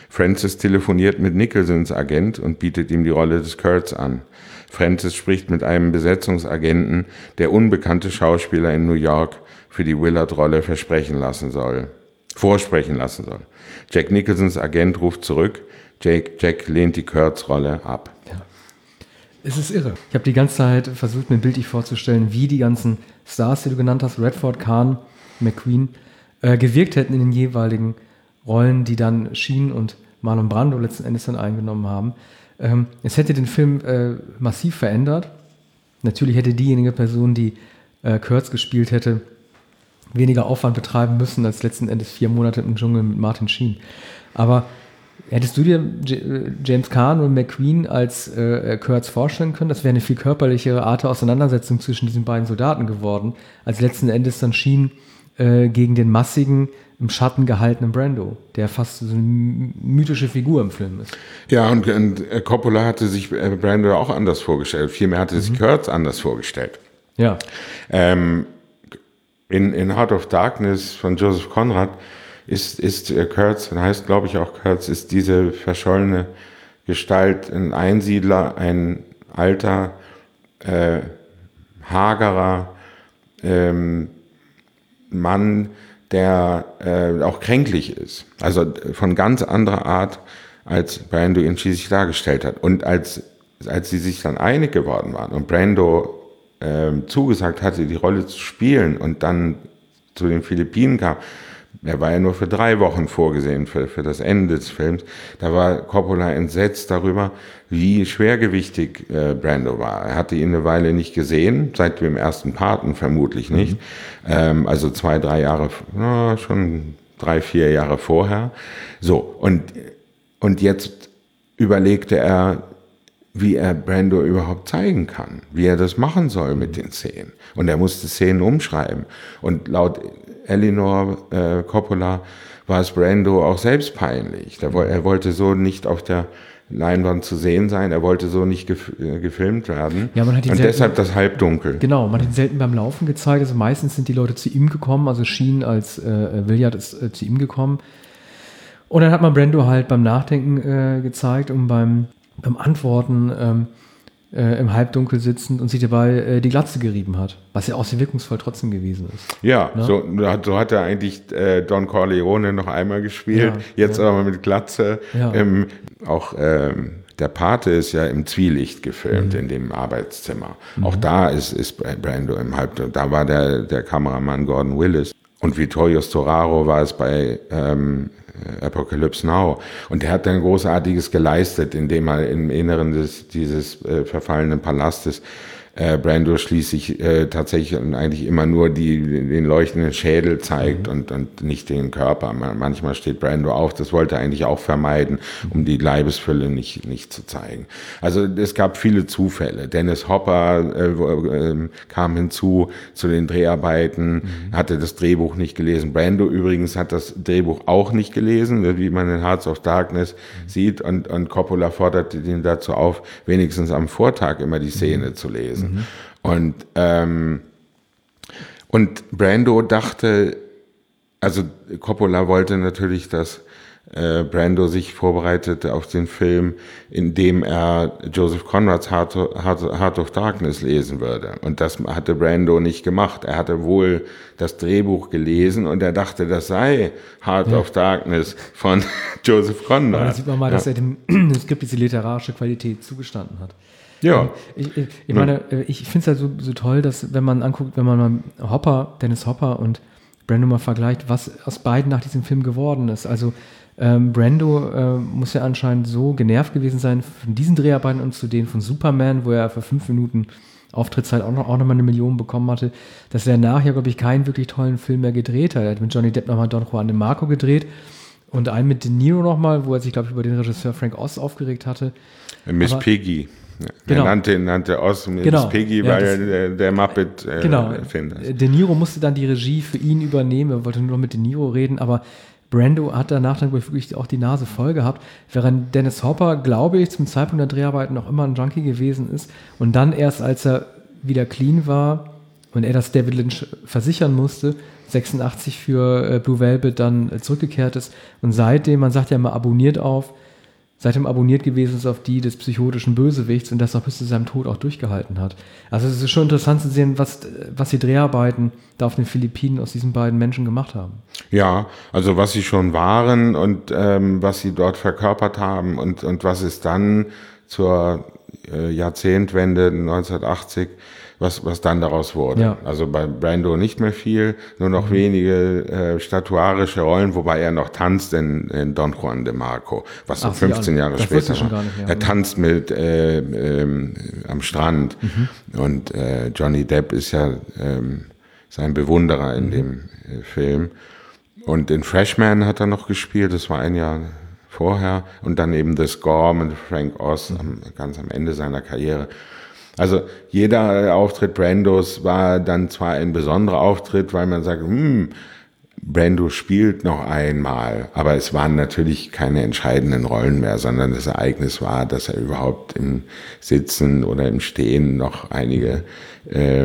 Francis telefoniert mit Nicholsons Agent und bietet ihm die Rolle des Kurtz an. Francis spricht mit einem Besetzungsagenten, der unbekannte Schauspieler in New York für die Willard-Rolle versprechen lassen soll, vorsprechen lassen soll. Jack Nicholsons Agent ruft zurück, Jack, Jack lehnt die Kurtz-Rolle ab. Ja. Es ist irre. Ich habe die ganze Zeit versucht, mir bildlich vorzustellen, wie die ganzen Stars, die du genannt hast, Redford, Caan, McQueen, äh, gewirkt hätten in den jeweiligen Rollen, die dann Sheen und Marlon Brando letzten Endes dann eingenommen haben. Ähm, es hätte den Film äh, massiv verändert. Natürlich hätte diejenige Person, die äh, Kurtz gespielt hätte, weniger Aufwand betreiben müssen als letzten Endes vier Monate im Dschungel mit Martin Sheen. Aber hättest du dir J- James Caan und McQueen als äh, Kurtz vorstellen können? Das wäre eine viel körperlichere Art der Auseinandersetzung zwischen diesen beiden Soldaten geworden, als letzten Endes dann Sheen äh, gegen den massigen, im Schatten gehaltenen Brando, der fast so eine mythische Figur im Film ist. Ja, und, und Coppola hatte sich Brando auch anders vorgestellt. Vielmehr hatte mhm. sich Kurtz anders vorgestellt. Ja. Ähm, in, in Heart of Darkness von Joseph Conrad ist, ist äh, Kurtz, heißt glaube ich auch Kurtz, ist diese verschollene Gestalt ein Einsiedler, ein alter, äh, hagerer ähm, Mann, der äh, auch kränklich ist. Also von ganz anderer Art, als Brando ihn schließlich dargestellt hat. Und als, als sie sich dann einig geworden waren und Brando äh, zugesagt hatte, die Rolle zu spielen und dann zu den Philippinen kam, er war ja nur für drei Wochen vorgesehen, für, für das Ende des Films, da war Coppola entsetzt darüber, wie schwergewichtig äh, Brando war. Er hatte ihn eine Weile nicht gesehen, seit dem ersten Paten vermutlich nicht. Mhm. Ähm, also zwei, drei Jahre, na, schon drei, vier Jahre vorher. So, und, und jetzt überlegte er, wie er Brando überhaupt zeigen kann, wie er das machen soll mit den Szenen. Und er musste Szenen umschreiben. Und laut Elinor äh, Coppola war es Brando auch selbst peinlich. Der, er wollte so nicht auf der Leinwand zu sehen sein, er wollte so nicht gef- äh, gefilmt werden. Ja, man hat ihn und selten, deshalb das Halbdunkel. Genau, man hat ihn selten beim Laufen gezeigt. Also meistens sind die Leute zu ihm gekommen, also Sheen als äh, Willard ist äh, zu ihm gekommen. Und dann hat man Brando halt beim Nachdenken äh, gezeigt und beim, beim Antworten ähm, äh, im Halbdunkel sitzend und sich dabei äh, die Glatze gerieben hat, was ja auch sehr wirkungsvoll trotzdem gewesen ist. Ja, ne? so, so hat er eigentlich äh, Don Corleone noch einmal gespielt, ja, jetzt ja. aber mit Glatze. Ja. Ähm, auch ähm, der Pate ist ja im Zwielicht gefilmt, mhm. in dem Arbeitszimmer. Mhm. Auch da ist, ist Brando im Halbdunkel. Da war der, der Kameramann Gordon Willis. Und Vittorio Storaro war es bei ähm, Apocalypse Now. Und er hat dann Großartiges geleistet, indem er im Inneren des, dieses äh, verfallenen Palastes äh, Brando schließlich äh, tatsächlich eigentlich immer nur die, den leuchtenden Schädel zeigt mhm. und, und nicht den Körper. Manchmal steht Brando auf, das wollte er eigentlich auch vermeiden, um die Leibesfülle nicht, nicht zu zeigen. Also es gab viele Zufälle. Dennis Hopper äh, äh, kam hinzu zu den Dreharbeiten, mhm. hatte das Drehbuch nicht gelesen. Brando übrigens hat das Drehbuch auch nicht gelesen, wie man in Hearts of Darkness mhm. sieht, und, und Coppola forderte ihn dazu auf, wenigstens am Vortag immer die Szene mhm. zu lesen. Mhm. Und, ähm, und Brando dachte, also Coppola wollte natürlich, dass äh, Brando sich vorbereitete auf den Film, indem er Joseph Conrads Heart, Heart, Heart of Darkness lesen würde. Und das hatte Brando nicht gemacht. Er hatte wohl das Drehbuch gelesen und er dachte, das sei Heart ja. of Darkness von Joseph Conrad. Da sieht man mal, ja. dass er dem, dem Skript diese literarische Qualität zugestanden hat. Ja. Ich, ich, ich meine, ich finde es halt so, so toll, dass wenn man anguckt, wenn man mal Hopper, Dennis Hopper und Brando mal vergleicht, was aus beiden nach diesem Film geworden ist. Also ähm, Brando äh, muss ja anscheinend so genervt gewesen sein von diesen Dreharbeiten und zu denen von Superman, wo er für fünf Minuten Auftrittszeit auch noch, auch noch mal eine Million bekommen hatte, dass er nachher, glaube ich, keinen wirklich tollen Film mehr gedreht hat. Er hat mit Johnny Depp nochmal Don Juan de Marco gedreht und einen mit De Niro nochmal, wo er sich, glaube ich, über den Regisseur Frank Oz aufgeregt hatte. Miss Aber, Piggy. Genau. Er nannte, nannte Oz Miss genau. Piggy, ja, weil das, er der, der Muppet äh, genau. Erfinder ist. De Niro musste dann die Regie für ihn übernehmen, er wollte nur noch mit De Niro reden, aber Brando hat danach dann wirklich auch die Nase voll gehabt, während Dennis Hopper, glaube ich, zum Zeitpunkt der Dreharbeiten noch immer ein Junkie gewesen ist und dann erst, als er wieder clean war, und er das David Lynch versichern musste, sechsundachtzig für äh, Blue Velvet dann äh, zurückgekehrt ist und seitdem, man sagt ja immer, abonniert auf, seitdem abonniert gewesen ist auf die des psychotischen Bösewichts und das auch bis zu seinem Tod auch durchgehalten hat. Also es ist schon interessant zu sehen, was, was die Dreharbeiten da auf den Philippinen aus diesen beiden Menschen gemacht haben. Ja, also was sie schon waren und ähm, was sie dort verkörpert haben und, und was es dann zur äh, Jahrzehntwende neunzehnhundertachtzig, was, was dann daraus wurde. Ja. Also bei Brando nicht mehr viel, nur noch mhm. wenige äh, statuarische Rollen, wobei er noch tanzt in, in Don Juan de Marco, was so Ach, fünfzehn Jahre das später war. Gar nicht mehr, er tanzt mit äh, ähm, am Strand mhm. und äh, Johnny Depp ist ja ähm, sein Bewunderer in mhm. dem äh, Film. Und in Freshman hat er noch gespielt, das war ein Jahr vorher. Und dann eben The Score mit Frank Oz mhm. am, ganz am Ende seiner Karriere. Also jeder Auftritt Brandos war dann zwar ein besonderer Auftritt, weil man sagt, hm, Brando spielt noch einmal, aber es waren natürlich keine entscheidenden Rollen mehr, sondern das Ereignis war, dass er überhaupt im Sitzen oder im Stehen noch einige äh,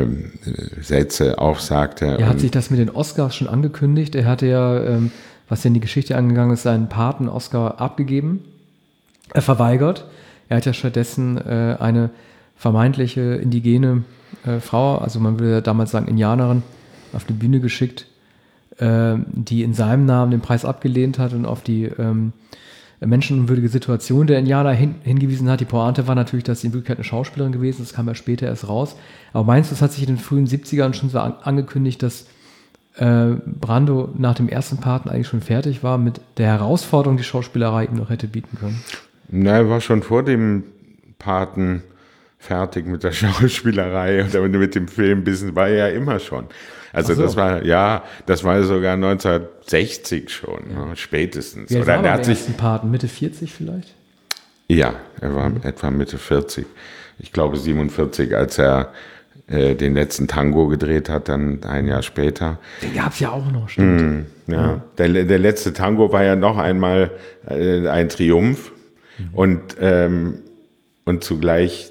Sätze aufsagte. Er hat sich das mit den Oscars schon angekündigt. Er hatte ja, ähm, was ja in die Geschichte angegangen ist, seinen Paten-Oscar abgegeben, er verweigert. Er hat ja stattdessen äh, eine vermeintliche indigene äh, Frau, also man würde damals sagen Indianerin, auf die Bühne geschickt, äh, die in seinem Namen den Preis abgelehnt hat und auf die ähm, menschenunwürdige Situation der Indianer hin, hingewiesen hat. Die Pointe war natürlich, dass sie in Wirklichkeit eine Schauspielerin gewesen ist, das kam ja später erst raus. Aber meinst du, es hat sich in den frühen siebzigern schon so an, angekündigt, dass äh, Brando nach dem ersten Paten eigentlich schon fertig war mit der Herausforderung, die Schauspielerei ihm noch hätte bieten können? Na, er war schon vor dem Paten fertig mit der Schauspielerei oder mit dem Filmbusiness, war er ja immer schon. Also so. das war, ja, das war sogar neunzehnhundertsechzig schon, ja. ne, spätestens. Wie alt war er hat sich Paten, Mitte vierzig vielleicht? Ja, er war mhm. etwa Mitte vierzig. Ich glaube siebenundvierzig, als er äh, den letzten Tango gedreht hat, dann ein Jahr später. Den gab es ja auch noch, stimmt. Mm, ja, ja. Der, der letzte Tango war ja noch einmal äh, ein Triumph mhm. und, ähm, und zugleich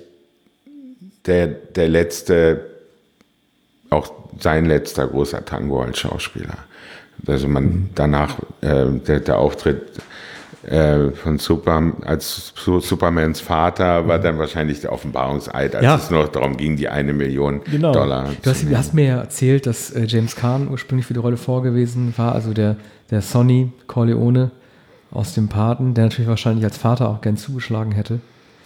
Der, der letzte, auch sein letzter großer Tango als Schauspieler. Also man mhm. danach, äh, der, der Auftritt äh, von Super, als Supermans Vater war dann wahrscheinlich der Offenbarungseid, als ja. es noch darum ging, die eine Million genau. Dollar du hast, du hast mir ja erzählt, dass äh, James Caan ursprünglich für die Rolle vorgewesen war, also der, der Sonny Corleone aus dem Paten, der natürlich wahrscheinlich als Vater auch gern zugeschlagen hätte.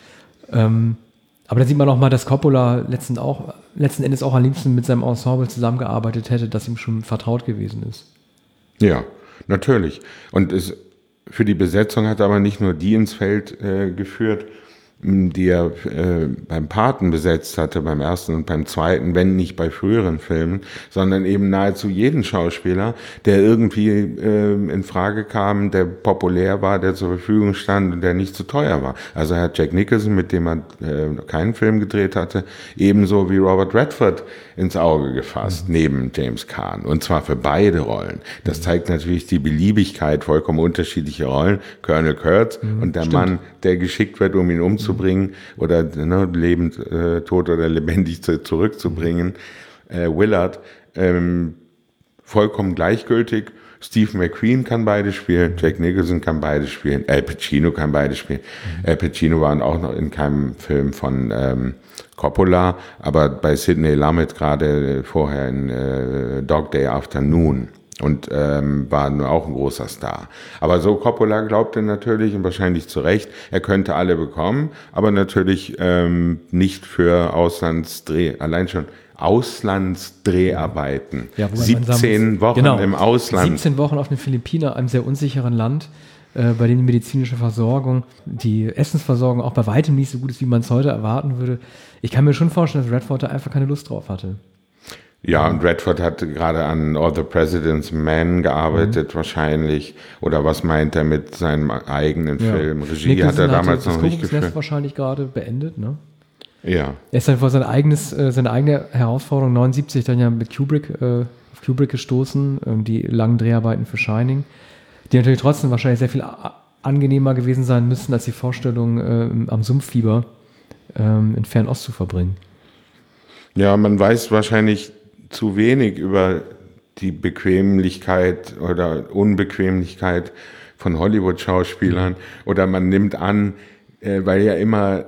Ähm, Aber da sieht man auch mal, dass Coppola letzten, auch, letzten Endes auch am liebsten mit seinem Ensemble zusammengearbeitet hätte, das ihm schon vertraut gewesen ist. Ja, natürlich. Und es, für die Besetzung hat er aber nicht nur die ins Feld äh, geführt, die er äh, beim Paten besetzt hatte, beim ersten und beim zweiten, wenn nicht bei früheren Filmen, sondern eben nahezu jeden Schauspieler, der irgendwie äh, in Frage kam, der populär war, der zur Verfügung stand und der nicht zu teuer war. Also er hat Jack Nicholson, mit dem er äh, keinen Film gedreht hatte, ebenso wie Robert Redford ins Auge gefasst, mhm. neben James Caan. Und zwar für beide Rollen. Das zeigt natürlich die Beliebigkeit, vollkommen unterschiedliche Rollen. Colonel Kurtz mhm, und der stimmt. Mann, der geschickt wird, um ihn umzubringen, bringen oder ne, lebend, äh, tot oder lebendig zu, zurückzubringen. Äh, Willard, ähm, vollkommen gleichgültig. Steve McQueen kann beide spielen, Jack Nicholson kann beide spielen, Al Pacino kann beide spielen. Mhm. Al Pacino war auch noch in keinem Film von ähm, Coppola, aber bei Sidney Lumet gerade vorher in äh, Dog Day Afternoon. Und ähm, war nur auch ein großer Star. Aber so Coppola glaubte natürlich, und wahrscheinlich zu Recht, er könnte alle bekommen, aber natürlich ähm, nicht für Auslandsdreh, allein schon Auslandsdreharbeiten. Ja, siebzehn muss, Wochen genau, im Ausland. siebzehn Wochen auf den Philippinen, einem sehr unsicheren Land, äh, bei dem die medizinische Versorgung, die Essensversorgung auch bei weitem nicht so gut ist, wie man es heute erwarten würde. Ich kann mir schon vorstellen, dass Redford da einfach keine Lust drauf hatte. Ja, und Redford hat gerade an All the President's Men gearbeitet, mhm. wahrscheinlich. Oder was meint er mit seinem eigenen ja. Film? Regie Nicholson hat er damals noch nicht geführt. Das wahrscheinlich gerade beendet, ne? Ja. Er ist dann vor sein eigenes, äh, seine eigene Herausforderung neunundsiebzig dann ja mit Kubrick, äh, auf Kubrick gestoßen, äh, die langen Dreharbeiten für Shining, die natürlich trotzdem wahrscheinlich sehr viel a- angenehmer gewesen sein müssten, als die Vorstellung, äh, am Sumpffieber äh, in Fernost zu verbringen. Ja, man weiß wahrscheinlich zu wenig über die Bequemlichkeit oder Unbequemlichkeit von Hollywood-Schauspielern. Oder man nimmt an, äh, weil ja immer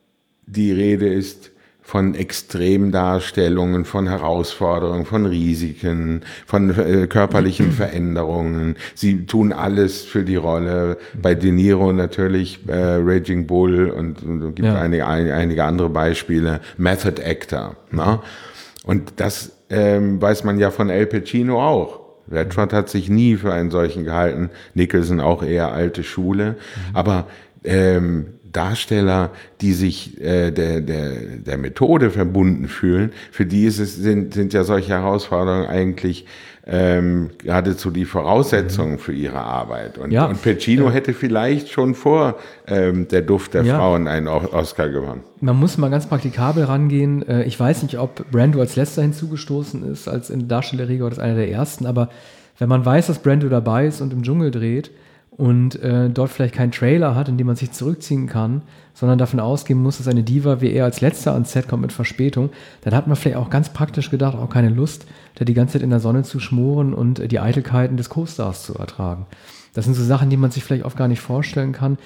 die Rede ist von Extremdarstellungen, von Herausforderungen, von Risiken, von äh, körperlichen Veränderungen. Sie tun alles für die Rolle. Bei De Niro natürlich äh, Raging Bull und es gibt ja. einige, einige andere Beispiele. Method Actor. Ne? Und das ähm, weiß man ja von Al Pacino auch. Redford hat sich nie für einen solchen gehalten. Nicholson auch eher alte Schule. Mhm. Aber ähm, Darsteller, die sich äh, der, der, der Methode verbunden fühlen, für die ist es, sind, sind ja solche Herausforderungen eigentlich ähm, geradezu die Voraussetzungen für ihre Arbeit. Und, ja. und Pacino ja. hätte vielleicht schon vor ähm, Der Duft der ja. Frauen einen Oscar gewonnen. Man muss mal ganz praktikabel rangehen. Ich weiß nicht, ob Brando als letzter hinzugestoßen ist, als in Darstellerriege oder als einer der ersten, aber wenn man weiß, dass Brando dabei ist und im Dschungel dreht, und äh, dort vielleicht keinen Trailer hat, in dem man sich zurückziehen kann, sondern davon ausgehen muss, dass eine Diva wie er als letzter ans Set kommt mit Verspätung, dann hat man vielleicht auch ganz praktisch gedacht, auch keine Lust, da die ganze Zeit in der Sonne zu schmoren und äh, die Eitelkeiten des Co-Stars zu ertragen. Das sind so Sachen, die man sich vielleicht auch gar nicht vorstellen kann,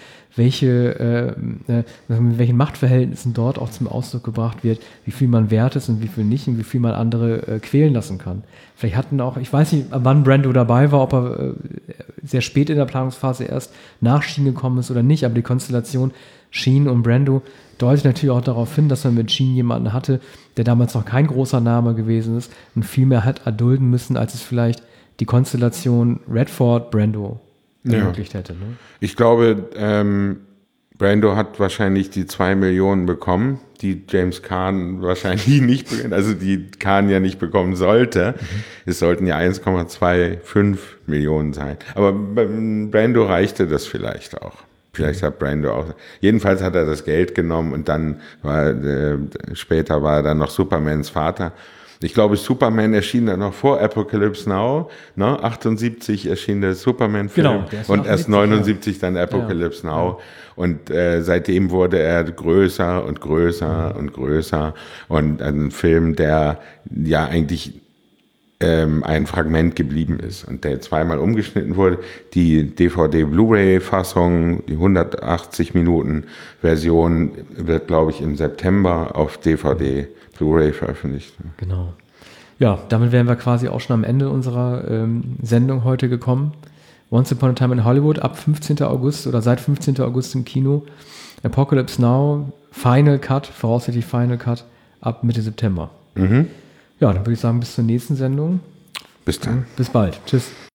welche, äh, äh, mit welchen Machtverhältnissen dort auch zum Ausdruck gebracht wird, wie viel man wert ist und wie viel nicht und wie viel man andere äh, quälen lassen kann. Vielleicht hatten auch, ich weiß nicht, wann Brando dabei war, ob er äh, sehr spät in der Planungsphase erst nach Sheen gekommen ist oder nicht, aber die Konstellation Sheen und Brando deutet natürlich auch darauf hin, dass man mit Sheen jemanden hatte, der damals noch kein großer Name gewesen ist und viel mehr hat erdulden müssen, als es vielleicht die Konstellation Redford-Brando ermöglicht ja. hätte. Ne? Ich glaube, ähm, Brando hat wahrscheinlich die zwei Millionen bekommen, die James Caan wahrscheinlich nicht, also die Caan ja nicht bekommen sollte. Mhm. Es sollten ja eins Komma fünfundzwanzig Millionen sein. Aber Brando reichte das vielleicht auch. Vielleicht hat Brando auch, jedenfalls hat er das Geld genommen und dann war, äh, später war er dann noch Supermans Vater. Ich glaube, Superman erschien dann noch vor Apocalypse Now, ne? achtundsiebzig erschien der Superman-Film genau, und erst neunundsiebzig ja. dann Apocalypse ja. Now. Und äh, seitdem wurde er größer und größer mhm. und größer. Und ein Film, der ja eigentlich ähm, ein Fragment geblieben ist und der zweimal umgeschnitten wurde. Die D V D-Blu-ray-Fassung, die hundertachtzig Minuten Version wird, glaube ich, im September auf D V D Blu-ray veröffentlicht. Genau. Ja, damit wären wir quasi auch schon am Ende unserer ähm, Sendung heute gekommen. Once Upon a Time in Hollywood ab fünfzehnten August oder seit fünfzehnten August im Kino. Apocalypse Now, Final Cut, voraussichtlich Final Cut ab Mitte September. Mhm. Ja, dann würde ich sagen, bis zur nächsten Sendung. Bis dann. Bis bald. Tschüss.